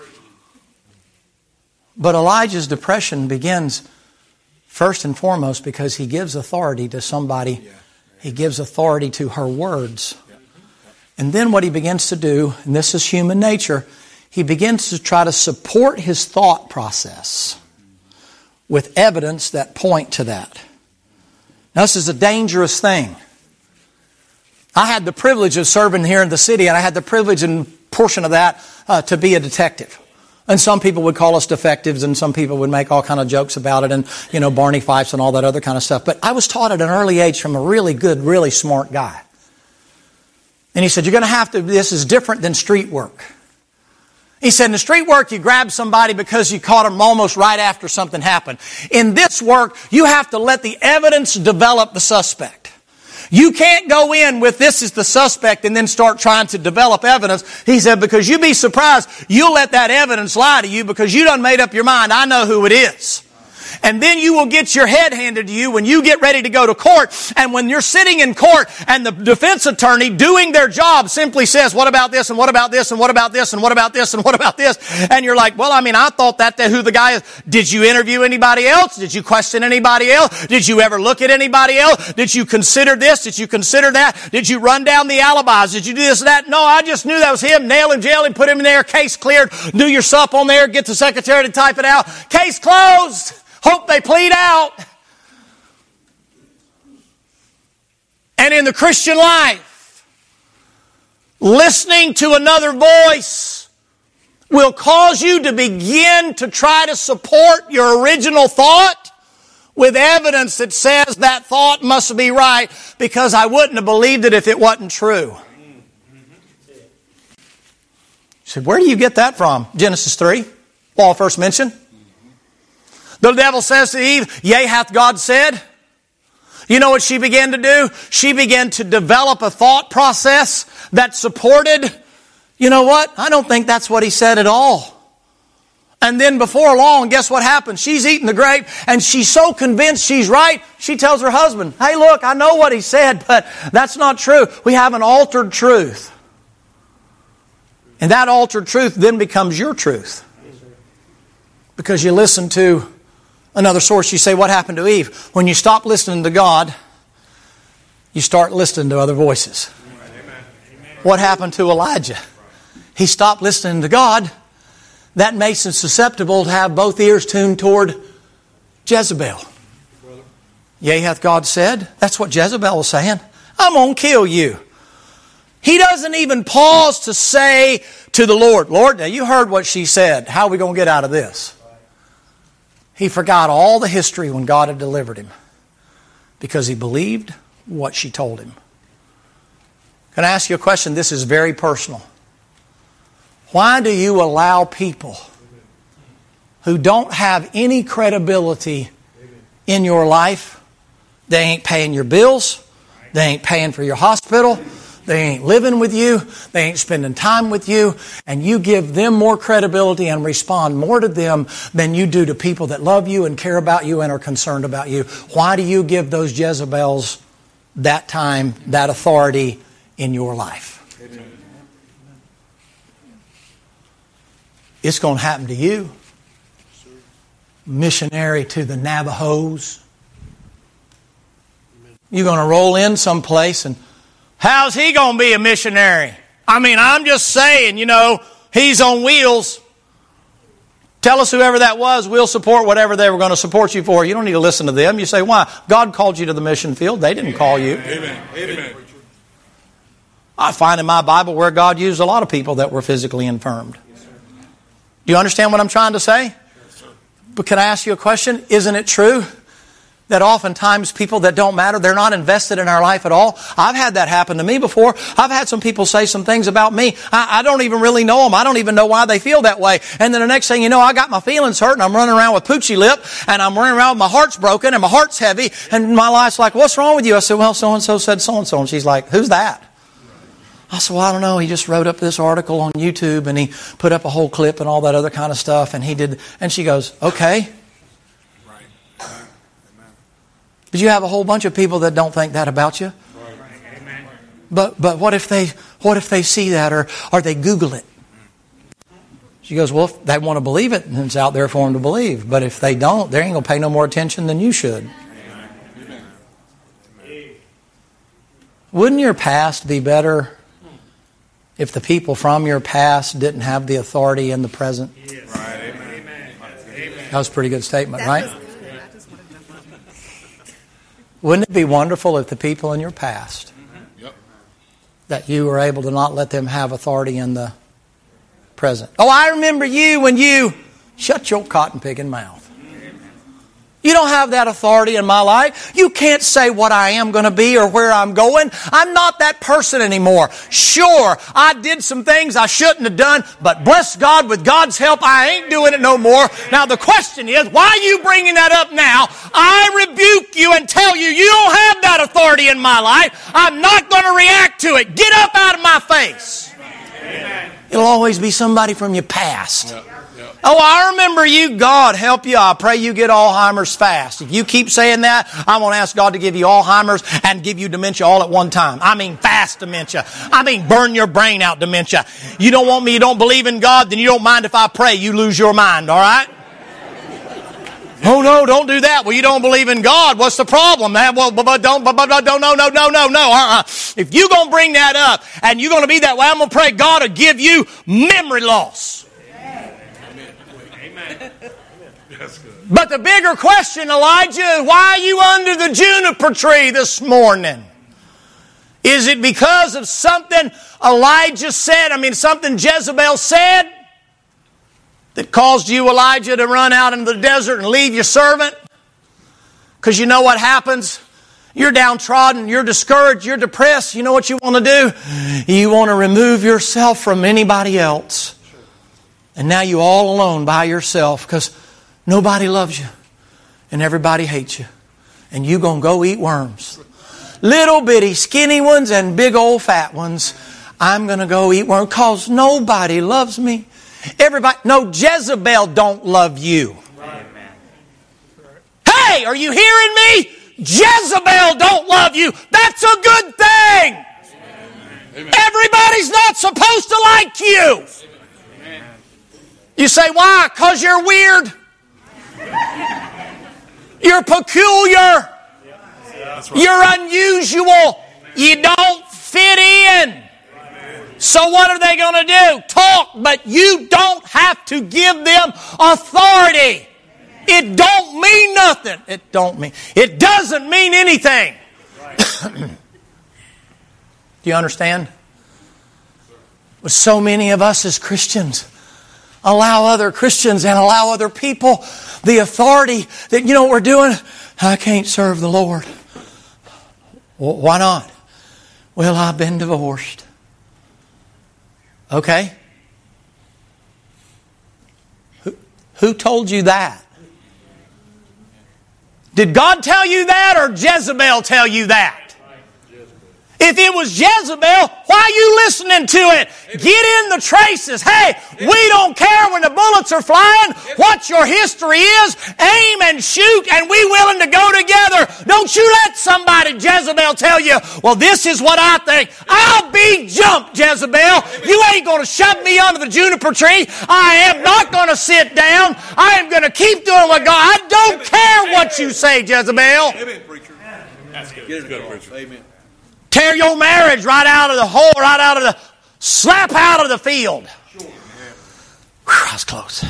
But Elijah's depression begins first and foremost because he gives authority to somebody He gives authority to her words. And then what he begins to do, and this is human nature, he begins to try to support his thought process with evidence that point to that. Now, this is a dangerous thing. I had the privilege of serving here in the city, and I had the privilege and portion of that to be a detective. And some people would call us defectives, and some people would make all kind of jokes about it, and, you know, Barney Fifes and all that other kind of stuff. But I was taught at an early age from a really good, really smart guy. And he said, you're going to have to, this is different than street work. He said, in the street work, you grab somebody because you caught them almost right after something happened. In this work, you have to let the evidence develop the suspect. You can't go in with this is the suspect and then start trying to develop evidence. He said, because you'd be surprised, you'll let that evidence lie to you because you done made up your mind, I know who it is. And then you will get your head handed to you when you get ready to go to court. And when you're sitting in court and the defense attorney doing their job simply says, what about this and what about this and what about this and what about this and what about this? And you're like, well, I mean, I thought that who the guy is. Did you interview anybody else? Did you question anybody else? Did you ever look at anybody else? Did you consider this? Did you consider that? Did you run down the alibis? Did you do this and that? No, I just knew that was him. Nail him, jail him, put him in there. Case cleared. Do your sup on there. Get the secretary to type it out. Case closed. Hope they plead out. And in the Christian life, listening to another voice will cause you to begin to try to support your original thought with evidence that says that thought must be right because I wouldn't have believed it if it wasn't true. You said, where do you get that from? Genesis 3, law of first mention. The devil says to Eve, yea, hath God said? You know what she began to do? She began to develop a thought process that supported, you know what? I don't think that's what he said at all. And then before long, guess what happens? She's eating the grape and she's so convinced she's right, she tells her husband, hey, look, I know what he said, but that's not true. We have an altered truth. And that altered truth then becomes your truth. Because you listen to another source. You say, what happened to Eve? When you stop listening to God, you start listening to other voices. Amen. What happened to Elijah? He stopped listening to God. That makes him susceptible to have both ears tuned toward Jezebel. Yea, hath God said? That's what Jezebel was saying. I'm going to kill you. He doesn't even pause to say to the Lord, Lord, now you heard what she said. How are we going to get out of this? He forgot all the history when God had delivered him because he believed what she told him. Can I ask you a question? This is very personal. Why do you allow people who don't have any credibility in your life? They ain't paying your bills. They ain't paying for your hospital. They ain't living with you. They ain't spending time with you. And you give them more credibility and respond more to them than you do to people that love you and care about you and are concerned about you. Why do you give those Jezebels that time, that authority in your life? Amen. It's going to happen to you. Missionary to the Navajos. You're going to roll in someplace and how's he going to be a missionary? I mean, I'm just saying, you know, he's on wheels. Tell us whoever that was, we'll support whatever they were going to support you for. You don't need to listen to them. You say, why? God called you to the mission field. They didn't call you. Amen. Amen. I find in my Bible where God used a lot of people that were physically infirmed. Do you understand what I'm trying to say? But can I ask you a question? Isn't it true that oftentimes people that don't matter, they're not invested in our life at all? I've had that happen to me before. I've had some people say some things about me. I don't even really know them. I don't even know why they feel that way. And then the next thing you know, I got my feelings hurt and I'm running around with poochy lip and I'm running around with my heart's broken and my heart's heavy and my life's like, what's wrong with you? I said, well, so-and-so said so-and-so. And she's like, who's that? I said, well, I don't know. He just wrote up this article on YouTube and he put up a whole clip and all that other kind of stuff. And he did. And she goes, okay. But you have a whole bunch of people that don't think that about you. But what if they see that or they Google it? She goes, well, if they want to believe it, then it's out there for them to believe. But if they don't, they ain't going to pay no more attention than you should. Wouldn't your past be better if the people from your past didn't have the authority in the present? Yes. Right. Amen. That was a pretty good statement, right? Wouldn't it be wonderful if the people in your past, that you were able to not let them have authority in the present? Oh, I remember you when you... Shut your cotton-picking mouth. You don't have that authority in my life. You can't say what I am going to be or where I'm going. I'm not that person anymore. Sure, I did some things I shouldn't have done, but bless God, with God's help, I ain't doing it no more. Now the question is, why are you bringing that up now? I rebuke you and tell you, you don't have that authority in my life. I'm not going to react to it. Get up out of my face. Amen. It'll always be somebody from your past. Oh, I remember you. God help you. I pray you get Alzheimer's fast. If you keep saying that, I'm going to ask God to give you Alzheimer's and give you dementia all at one time. I mean fast dementia. I mean burn your brain out dementia. You don't want me, you don't believe in God, then you don't mind if I pray you lose your mind, all right? Oh, no, don't do that. Well, you don't believe in God. What's the problem? Well, no. If you're going to bring that up and you're going to be that way, I'm going to pray God will give you memory loss. But the bigger question, Elijah, is why are you under the juniper tree this morning? Is it because of something Elijah said, something Jezebel said, that caused you, Elijah, to run out into the desert and leave your servant? Because you know what happens? You're downtrodden, you're discouraged, you're depressed. You know what you want to do? You want to remove yourself from anybody else. And now you're all alone by yourself because nobody loves you and everybody hates you. And you're going to go eat worms. Little bitty skinny ones and big old fat ones. I'm going to go eat worms because nobody loves me. No, Jezebel don't love you. Hey, are you hearing me? Jezebel don't love you. That's a good thing. Amen. Everybody's not supposed to like you. Amen. You say, why? Because you're weird. You're peculiar. You're unusual. You don't fit in. So what are they going to do? Talk, but you don't have to give them authority. It don't mean nothing. It doesn't mean anything. Do you understand? But so many of us as Christians allow other Christians and allow other people the authority that, you know what we're doing? I can't serve the Lord. Well, why not? Well, I've been divorced. Okay. Who told you that? Did God tell you that or Jezebel tell you that? If it was Jezebel, why are you listening to it? Get in the traces. Hey, we don't care when the bullets are flying what your history is. Aim and shoot, and we willing to go together. Don't you let somebody, Jezebel, tell you, well, this is what I think. I'll be jumped, Jezebel. You ain't going to shove me under the juniper tree. I am not going to sit down. I am going to keep doing what God. I don't care what you say, Jezebel. Amen, preacher. That's good. Get it good, preacher. Amen. Tear your marriage right out of the hole, right out of the... Slap out of the field. Sure. Whew, I was close.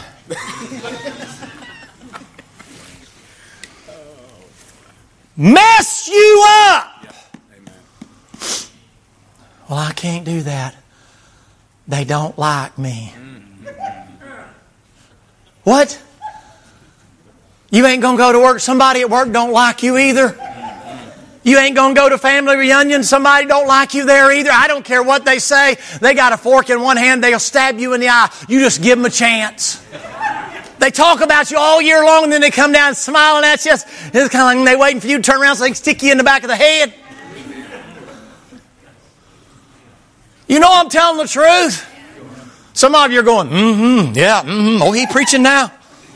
Mess you up. Yeah. Amen. Well, I can't do that. They don't like me. What? You ain't going to go to work. Somebody at work don't like you either. You ain't going to go to family reunion. Somebody don't like you there either. I don't care what they say. They got a fork in one hand. They'll stab you in the eye. You just give them a chance. They talk about you all year long and then they come down smiling at you. It's kind of like they're waiting for you to turn around so they can stick you in the back of the head. You know I'm telling the truth. Some of you are going, oh, he preaching now.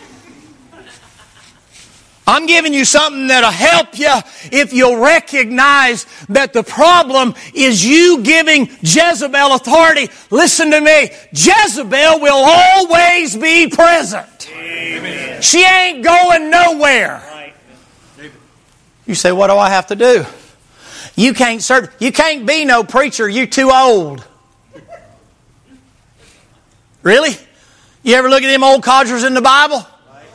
I'm giving you something that'll help you if you'll recognize that the problem is you giving Jezebel authority. Listen to me. Jezebel will always be present. Amen. She ain't going nowhere. You say, what do I have to do? You can't serve. You can't be no preacher. You're too old. Really? You ever look at them old codgers in the Bible?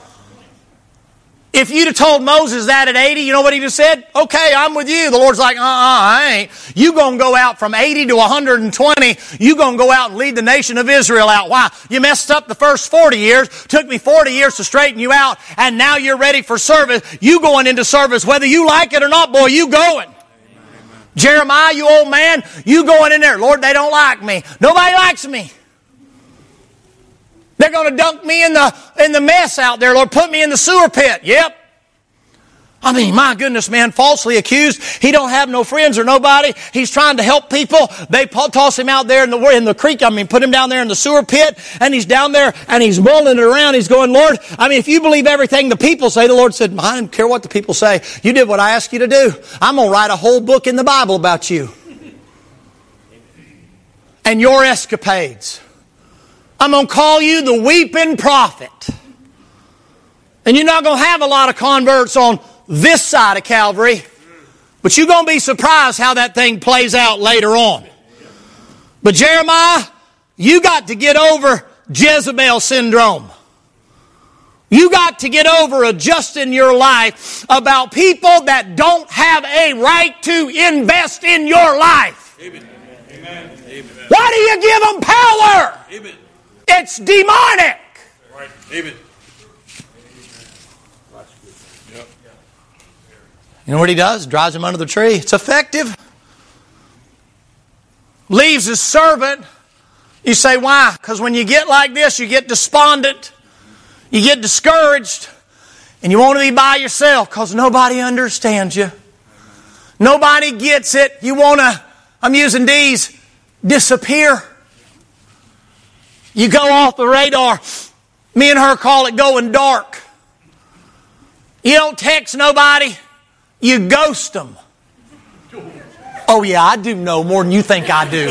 If you'd have told Moses that at 80, you know what he just said? Okay, I'm with you. The Lord's like, I ain't. You going to go out from 80 to 120. You going to go out and lead the nation of Israel out. Why? You messed up the first 40 years. Took me 40 years to straighten you out. And now you're ready for service. You going into service. Whether you like it or not, boy, you going. Jeremiah, you old man, you going in there. Lord, they don't like me. Nobody likes me. They're going to dunk me in the mess out there, Lord. Put me in the sewer pit. Yep. I mean, my goodness, man, falsely accused. He don't have no friends or nobody. He's trying to help people. They toss him out there in the creek. Put him down there in the sewer pit. And he's down there and he's mulling it around. He's going, Lord, if you believe everything the people say, the Lord said, I don't care what the people say. You did what I asked you to do. I'm going to write a whole book in the Bible about you. And your escapades. I'm going to call you the weeping prophet. And you're not going to have a lot of converts on this side of Calvary. But you're going to be surprised how that thing plays out later on. But Jeremiah, you got to get over Jezebel syndrome. You got to get over adjusting your life about people that don't have a right to invest in your life. Amen. Amen. Why do you give them power? Amen. It's demonic. Right. Amen. You know what he does? Drives him under the tree. It's effective. Leaves his servant. You say, why? Because when you get like this, you get despondent. You get discouraged. And you want to be by yourself because nobody understands you. Nobody gets it. You want to, I'm using D's, disappear. You go off the radar. Me and her call it going dark. You don't text nobody. You ghost them. Oh yeah, I do know more than you think I do.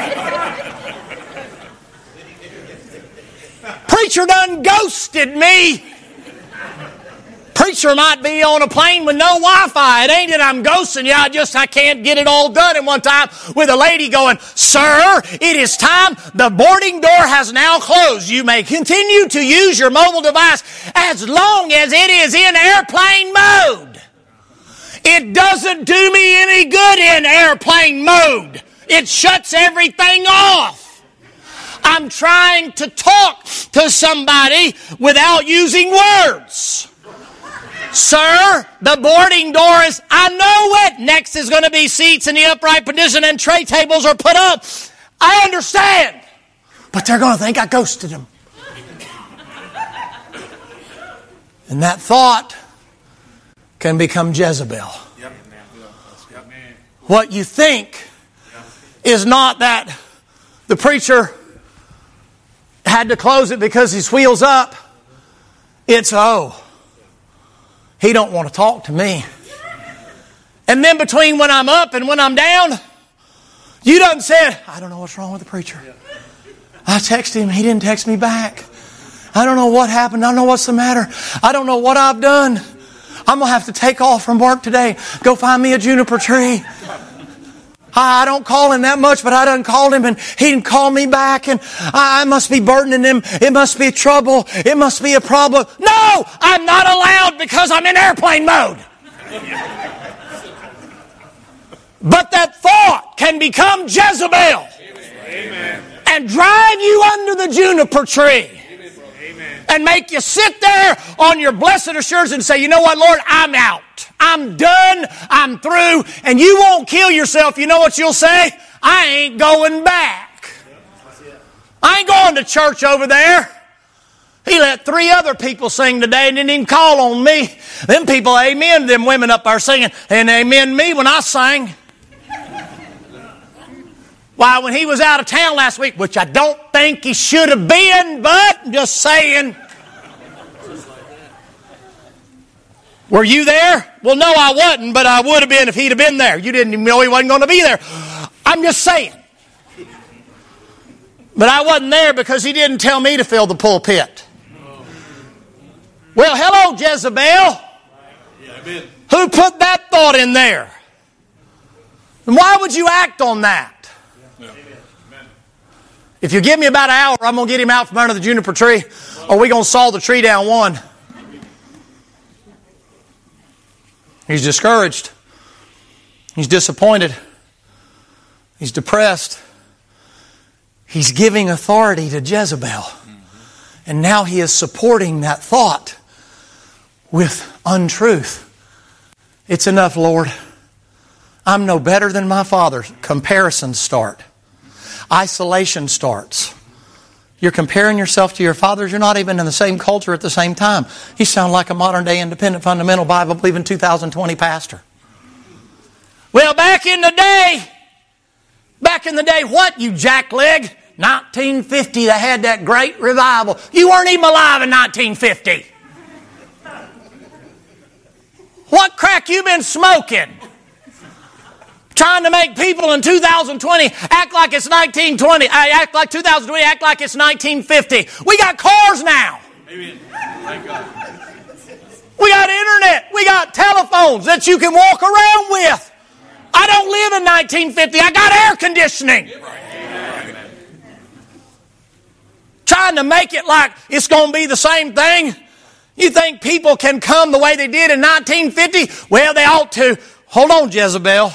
Preacher done ghosted me. Preacher might be on a plane with no Wi-Fi. It ain't that I'm ghosting you. I can't get it all done in one time with a lady going, Sir, it is time. The boarding door has now closed. You may continue to use your mobile device as long as it is in airplane mode. It doesn't do me any good in airplane mode. It shuts everything off. I'm trying to talk to somebody without using words. Sir, the boarding door is, I know it. Next is going to be seats in the upright position and tray tables are put up. I understand. But they're going to think I ghosted them. And that thought can become Jezebel. What you think is not that the preacher had to close it because his wheel's up. It's, he don't want to talk to me. And then between when I'm up and when I'm down, you done said, I don't know what's wrong with the preacher. I texted him. He didn't text me back. I don't know what happened. I don't know what's the matter. I don't know what I've done. I'm going to have to take off from work today. Go find me a juniper tree. I don't call him that much, but I done called him and he didn't call me back and I must be burdening him. It must be trouble. It must be a problem. No, I'm not allowed because I'm in airplane mode. But that thought can become Jezebel. Amen. And drive you under the juniper tree. Amen. And make you sit there on your blessed assurance and say, you know what, Lord, I'm out. I'm done. I'm through. And you won't kill yourself. You know what you'll say? I ain't going back. I ain't going to church over there. He let 3 other people sing today and didn't even call on me. Them people, amen, them women up there singing. And amen me when I sang. Why, when he was out of town last week, which I don't think he should have been, but I'm just saying. Were you there? Well, no, I wasn't, but I would have been if he'd have been there. You didn't even know he wasn't going to be there. I'm just saying. But I wasn't there because he didn't tell me to fill the pulpit. Well, hello, Jezebel. Who put that thought in there? And why would you act on that? If you give me about an hour, I'm going to get him out from under the juniper tree, or we're going to saw the tree down one. He's discouraged. He's disappointed. He's depressed. He's giving authority to Jezebel. And now he is supporting that thought with untruth. It's enough, Lord. I'm no better than my father. Comparisons start. Isolation starts. You're comparing yourself to your fathers. You're not even in the same culture at the same time. You sound like a modern day independent fundamental Bible believing 2020 pastor. Well, back in the day, what, you jackleg? 1950, they had that great revival. You weren't even alive in 1950. What crack you been smoking? Trying to make people in 2020 act like it's 1920. Act like 2020, act like it's 1950. We got cars now. Amen. Thank God. We got internet. We got telephones that you can walk around with. I don't live in 1950. I got air conditioning. Trying to make it like it's going to be the same thing. You think people can come the way they did in 1950? Well, they ought to. Hold on, Jezebel.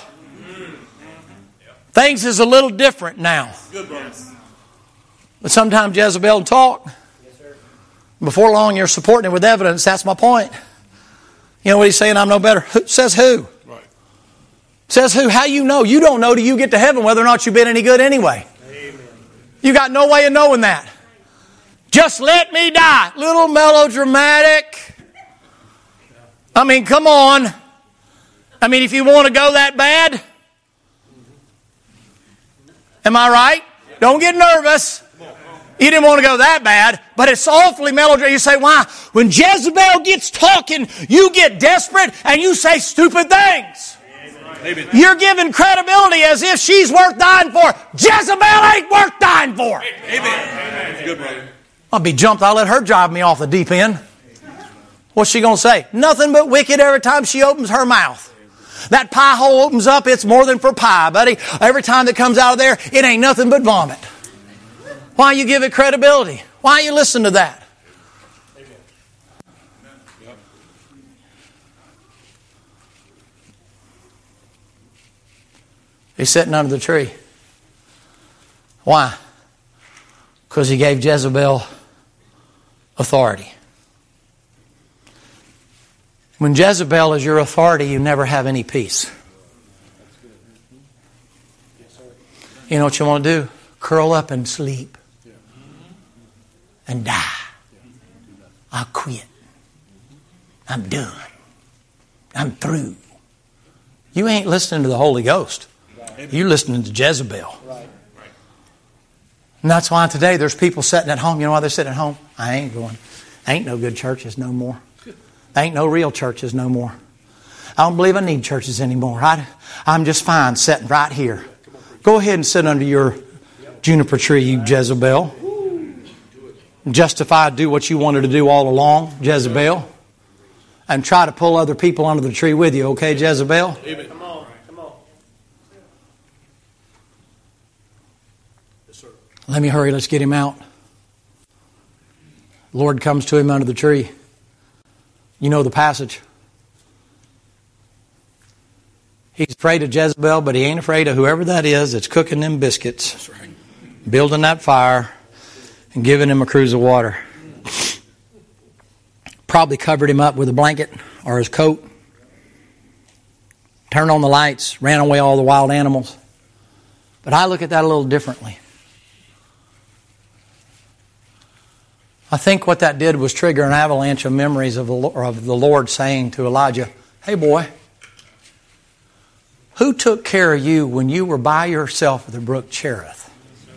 Things is a little different now. But sometimes Jezebel will talk. Before long, you're supporting it with evidence. That's my point. You know what he's saying? I'm no better. Says who? Right. Says who? How you know? You don't know till you get to heaven whether or not you've been any good anyway. Amen. You got no way of knowing that. Just let me die. Little melodramatic. I mean, come on. I mean, if you want to go that bad. Am I right? Don't get nervous. You didn't want to go that bad, but it's awfully melodramatic. You say, why? When Jezebel gets talking, you get desperate and you say stupid things. Amen. You're giving credibility as if she's worth dying for. Jezebel ain't worth dying for. Amen. Good, brother. I'll be jumped. I'll let her drive me off the deep end. What's she going to say? Nothing but wicked every time she opens her mouth. That pie hole opens up, it's more than for pie, buddy. Every time that comes out of there, it ain't nothing but vomit. Why you give it credibility? Why you listen to that? He's sitting under the tree. Why? Because he gave Jezebel authority. When Jezebel is your authority, you never have any peace. You know what you want to do? Curl up and sleep. And die. I'll quit. I'm done. I'm through. You ain't listening to the Holy Ghost. You're listening to Jezebel. And that's why today there's people sitting at home. You know why they're sitting at home? I ain't going. Ain't no good churches no more. Ain't no real churches no more. I don't believe I need churches anymore. I'm just fine sitting right here. Go ahead and sit under your juniper tree, you Jezebel. Justify, do what you wanted to do all along, Jezebel. And try to pull other people under the tree with you, okay, Jezebel? Amen. Come on. Yes, sir. Let me hurry, let's get him out. Lord comes to him under the tree. You know the passage. He's afraid of Jezebel, but he ain't afraid of whoever that is that's cooking them biscuits. That's right. Building that fire and giving him a cruse of water. Probably covered him up with a blanket or his coat. Turned on the lights, ran away all the wild animals. But I look at that a little differently. I think what that did was trigger an avalanche of memories of the Lord saying to Elijah, hey boy, who took care of you when you were by yourself at the brook Cherith?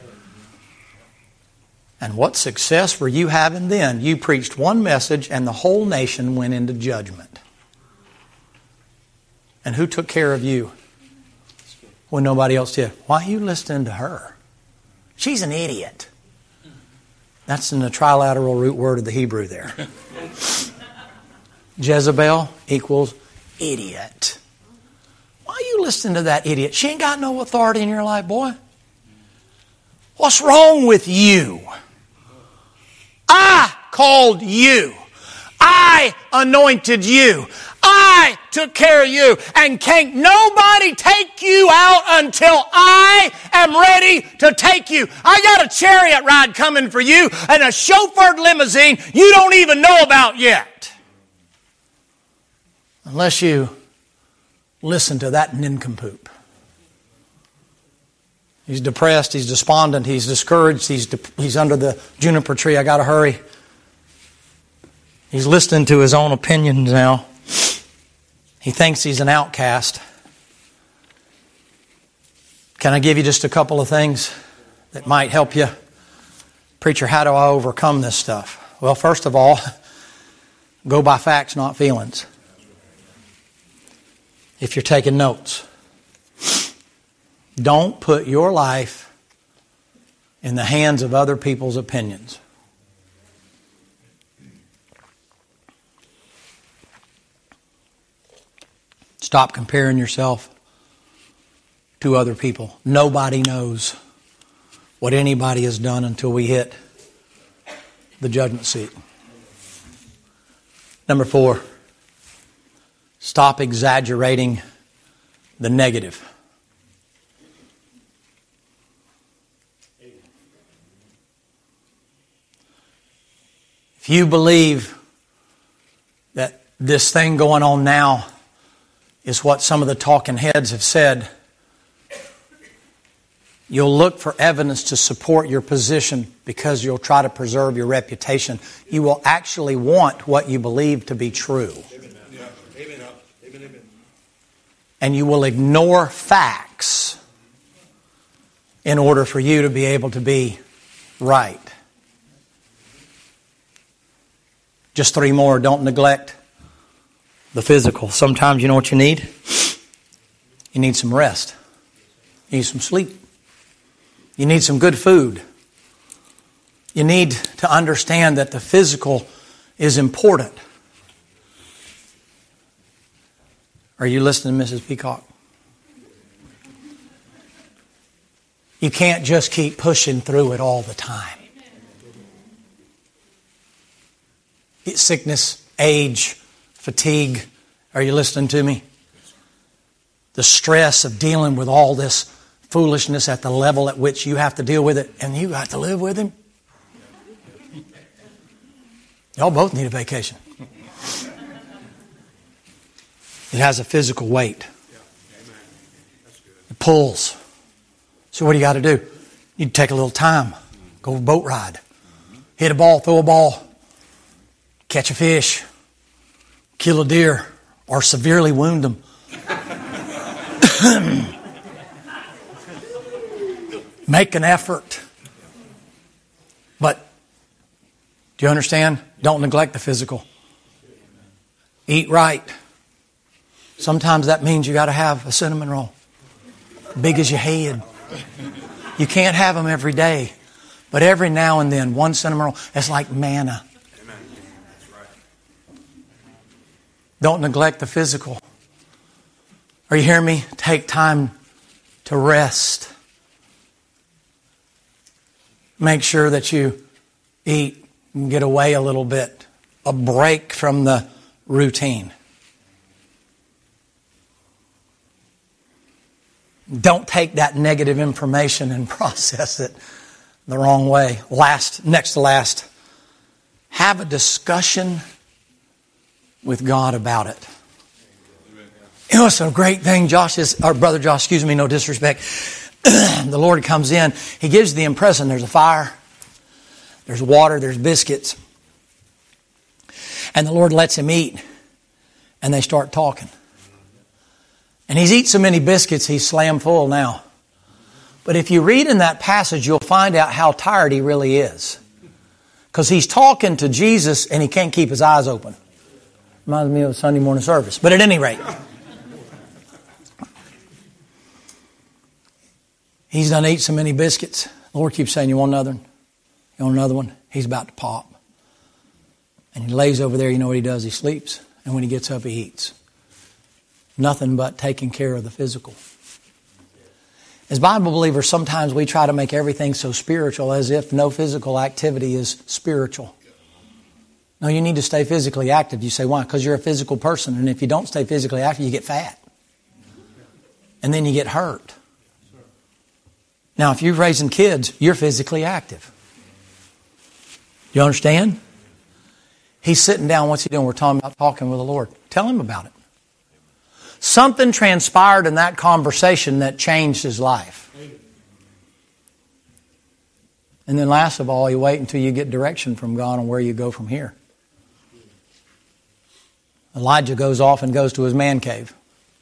And what success were you having then? You preached one message and the whole nation went into judgment. And who took care of you when nobody else did? Why are you listening to her? She's an idiot. That's in the trilateral root word of the Hebrew there. Jezebel equals idiot. Why are you listening to that idiot. She ain't got no authority in your life, boy. What's wrong with you? I called you. I anointed you. I took care of you. And can't nobody take you out until I am ready to take you. I got a chariot ride coming for you and a chauffeured limousine you don't even know about yet. Unless you listen to that nincompoop. He's depressed, he's despondent, he's discouraged, he's under the juniper tree. I got to hurry. He's listening to his own opinions now. He thinks he's an outcast. Can I give you just a couple of things that might help you? Preacher, how do I overcome this stuff? Well, first of all, go by facts, not feelings. If you're taking notes. Don't put your life in the hands of other people's opinions. Stop comparing yourself to other people. Nobody knows what anybody has done until we hit the judgment seat. Number 4, stop exaggerating the negative. If you believe that this thing going on now is what some of the talking heads have said, you'll look for evidence to support your position because you'll try to preserve your reputation. You will actually want what you believe to be true. And you will ignore facts in order for you to be able to be right. Just 3 more. Don't neglect the physical. Sometimes you know what you need? You need some rest. You need some sleep. You need some good food. You need to understand that the physical is important. Are you listening, Mrs. Peacock? You can't just keep pushing through it all the time. Sickness, age, fatigue. Are you listening to me? The stress of dealing with all this foolishness at the level at which you have to deal with it, and you got to live with him. Y'all both need a vacation. It has a physical weight. It pulls. So what do you got to do? You take a little time. Go a boat ride. Hit a ball, throw a ball. Catch a fish. Kill a deer. Or severely wound them. Make an effort. But, do you understand? Don't neglect the physical. Eat right. Sometimes that means you got to have a cinnamon roll. Big as your head. You can't have them every day. But every now and then, one cinnamon roll, it's like manna. Don't neglect the physical. Are you hearing me? Take time to rest. Make sure that you eat and get away a little bit. A break from the routine. Don't take that negative information and process it the wrong way. Next to last, have a discussion with God about it. You know, it's a great thing. Brother Josh, no disrespect. The Lord comes in. He gives the impression there's a fire, there's water, there's biscuits. And the Lord lets him eat. And they start talking. And he's eaten so many biscuits, he's slam full now. But if you read in that passage, you'll find out how tired he really is. Because he's talking to Jesus and he can't keep his eyes open. Reminds me of Sunday morning service. But at any rate, he's done eat so many biscuits. The Lord keeps saying, you want another one? You want another one? He's about to pop. And he lays over there, you know what he does? He sleeps. And when he gets up, he eats. nothing but taking care of the physical. As Bible believers, sometimes we try to make everything so spiritual as if no physical activity is spiritual. No, you need to stay physically active. You say, why? Because you're a physical person, and if you don't stay physically active, you get fat. And then you get hurt. Now, if you're raising kids, you're physically active. You understand? He's sitting down. What's he doing? We're talking about talking with the Lord. Tell him about it. Something transpired in that conversation that changed his life. And then last of all, you wait until you get direction from God on where you go from here. Elijah goes off and goes to his man cave.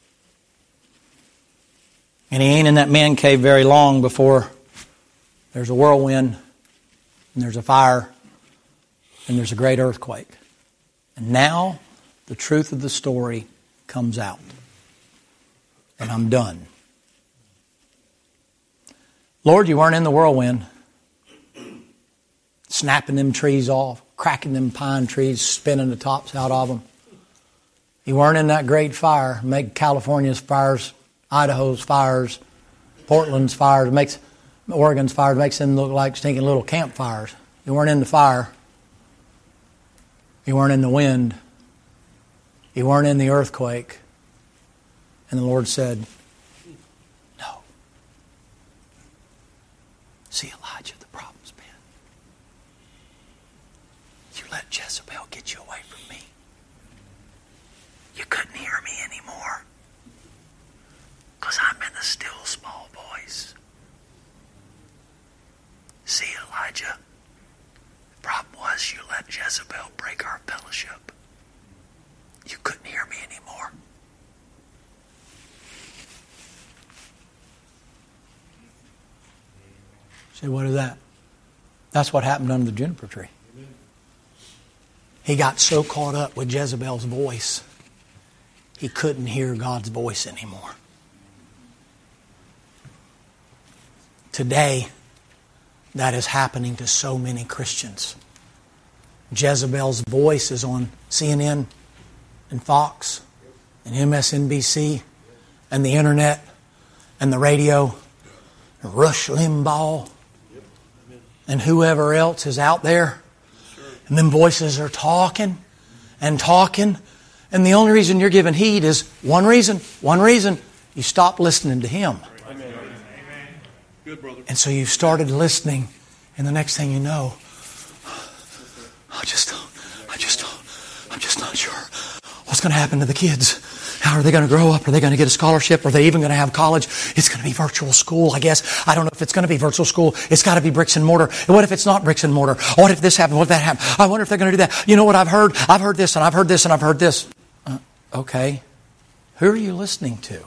And he ain't in that man cave very long before there's a whirlwind, and there's a fire, and there's a great earthquake. And now the truth of the story comes out. And I'm done. Lord, you weren't in the whirlwind, snapping them trees off, cracking them pine trees, spinning the tops out of them. You weren't in that great fire, make California's fires, Idaho's fires, Portland's fires, Oregon's fires, makes them look like stinking little campfires. You weren't in the fire. You weren't in the wind. You weren't in the earthquake. And the Lord said, no. See, Elijah, the problem's been you let Jezebel get you away from me. You couldn't hear me anymore. Because I'm in the still small voice. See, Elijah, the problem was you let Jezebel break our fellowship. You couldn't hear me anymore. Say, what is that? That's what happened under the juniper tree. He got so caught up with Jezebel's voice, he couldn't hear God's voice anymore. Today, that is happening to so many Christians. Jezebel's voice is on CNN and Fox and MSNBC and the internet and the radio and Rush Limbaugh and whoever else is out there. And them voices are talking and talking. And the only reason you're giving heed is one reason. You stop listening to him. Amen. Good, brother. And so you started listening, and the next thing you know, I'm just not sure what's going to happen to the kids. How are they going to grow up? Are they going to get a scholarship? Are they even going to have college? It's going to be virtual school, I guess. I don't know if it's going to be virtual school. It's got to be bricks and mortar. And what if it's not bricks and mortar? What if this happened? What if that happened? I wonder if they're going to do that. You know what I've heard? I've heard this, and I've heard this, and I've heard this. Okay. Who are you listening to?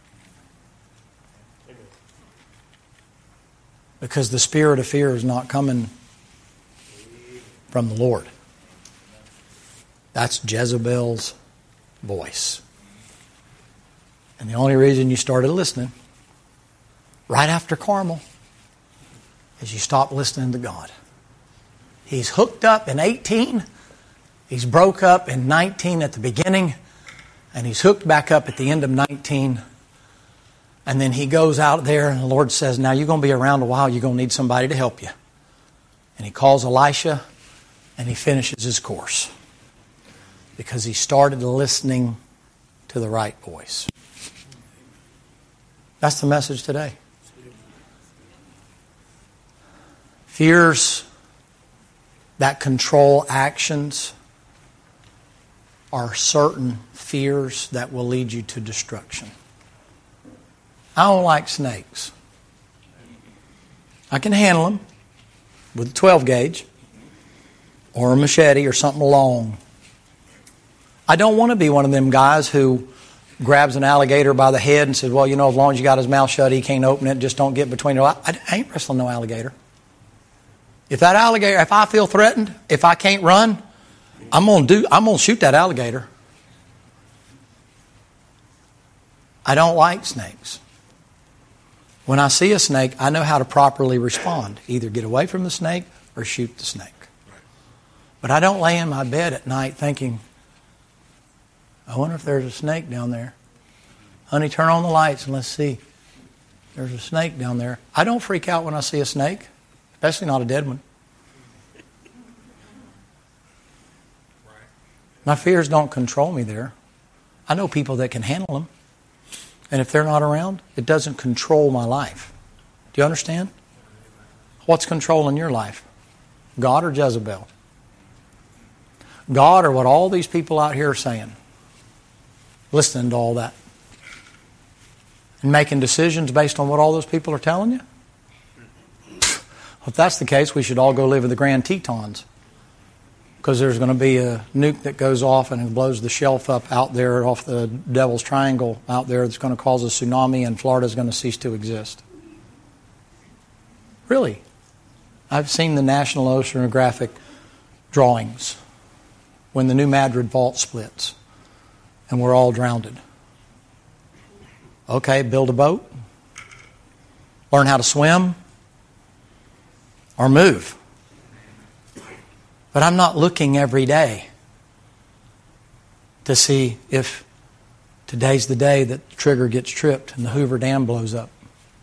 Because the spirit of fear is not coming from the Lord. That's Jezebel's voice. And the only reason you started listening right after Carmel is you stopped listening to God. He's hooked up in 18. He's broke up in 19 at the beginning. And he's hooked back up at the end of 19. And then he goes out there and the Lord says, now you're going to be around a while. You're going to need somebody to help you. And he calls Elisha and he finishes his course. Because he started listening to the right voice. That's the message today. Fears that control actions are certain fears that will lead you to destruction. I don't like snakes. I can handle them with a 12 gauge or a machete or something long. I don't want to be one of them guys who grabs an alligator by the head and says, well, you know, as long as you got his mouth shut, he can't open it. Just don't get between your... I ain't wrestling no alligator. If I feel threatened, if I can't run, I'm gonna shoot that alligator. I don't like snakes. When I see a snake, I know how to properly respond. Either get away from the snake or shoot the snake. But I don't lay in my bed at night thinking, I wonder if there's a snake down there. Honey, turn on the lights and let's see. There's a snake down there. I don't freak out when I see a snake, especially not a dead one. My fears don't control me there. I know people that can handle them. And if they're not around, it doesn't control my life. Do you understand? What's controlling your life? God or Jezebel? God or what all these people out here are saying? Listening to all that. And making decisions based on what all those people are telling you? If that's the case, we should all go live in the Grand Tetons. Because there's going to be a nuke that goes off and it blows the shelf up out there off the Devil's Triangle out there that's going to cause a tsunami and Florida's going to cease to exist. Really. I've seen the National Oceanographic drawings when the New Madrid Fault splits and we're all drowned. Okay, build a boat, learn how to swim, or move. But I'm not looking every day to see if today's the day that the trigger gets tripped and the Hoover Dam blows up.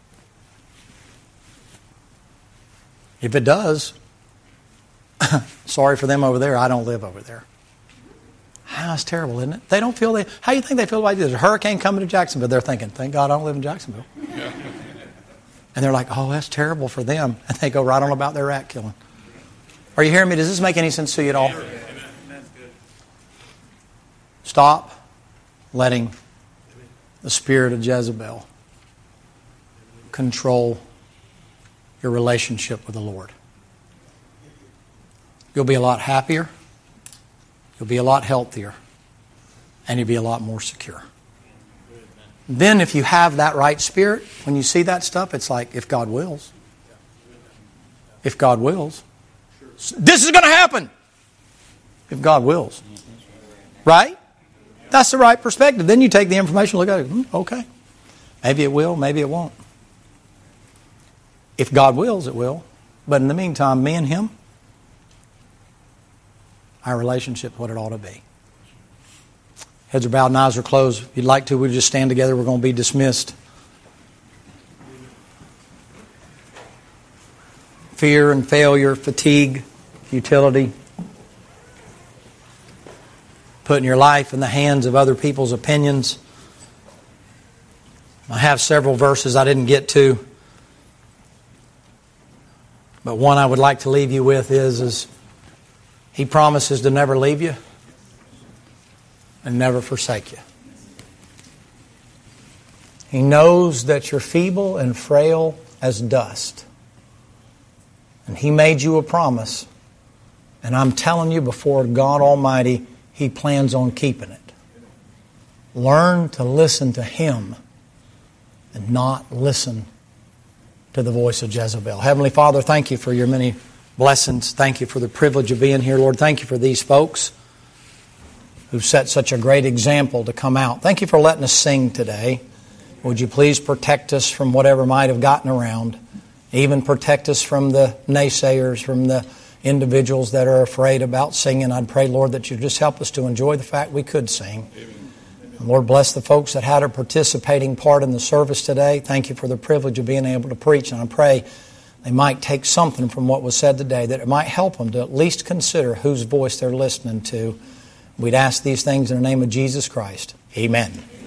If it does, sorry for them over there, I don't live over there. That's terrible, isn't it? They don't feel how do you think they feel about this? There's a hurricane coming to Jacksonville. They're thinking, thank God I don't live in Jacksonville. And they're like, oh, that's terrible for them. And they go right on about their rat killing. Are you hearing me? Does this make any sense to you at all? Stop letting the spirit of Jezebel control your relationship with the Lord. You'll be a lot happier. You'll be a lot healthier. And you'll be a lot more secure. Then if you have that right spirit, when you see that stuff, it's like, if God wills. If God wills. This is going to happen. If God wills. Right? That's the right perspective. Then you take the information, look at it. Okay. Maybe it will, maybe it won't. If God wills, it will. But in the meantime, me and Him, our relationship is what it ought to be. Heads are bowed and eyes are closed. If you'd like to, we'll just stand together. We're going to be dismissed. Fear and failure, fatigue, futility. Putting your life in the hands of other people's opinions. I have several verses I didn't get to. But one I would like to leave you with is He promises to never leave you and never forsake you. He knows that you're feeble and frail as dust. And He made you a promise. And I'm telling you before God Almighty, He plans on keeping it. Learn to listen to Him and not listen to the voice of Jezebel. Heavenly Father, thank You for Your many blessings. Thank You for the privilege of being here, Lord. Thank You for these folks who've set such a great example to come out. Thank You for letting us sing today. Would You please protect us from whatever might have gotten around. Even protect us from the naysayers, from the individuals that are afraid about singing. I'd pray, Lord, that You just help us to enjoy the fact we could sing. And Lord, bless the folks that had a participating part in the service today. Thank You for the privilege of being able to preach. And I pray they might take something from what was said today, that it might help them to at least consider whose voice they're listening to. We'd ask these things in the name of Jesus Christ. Amen.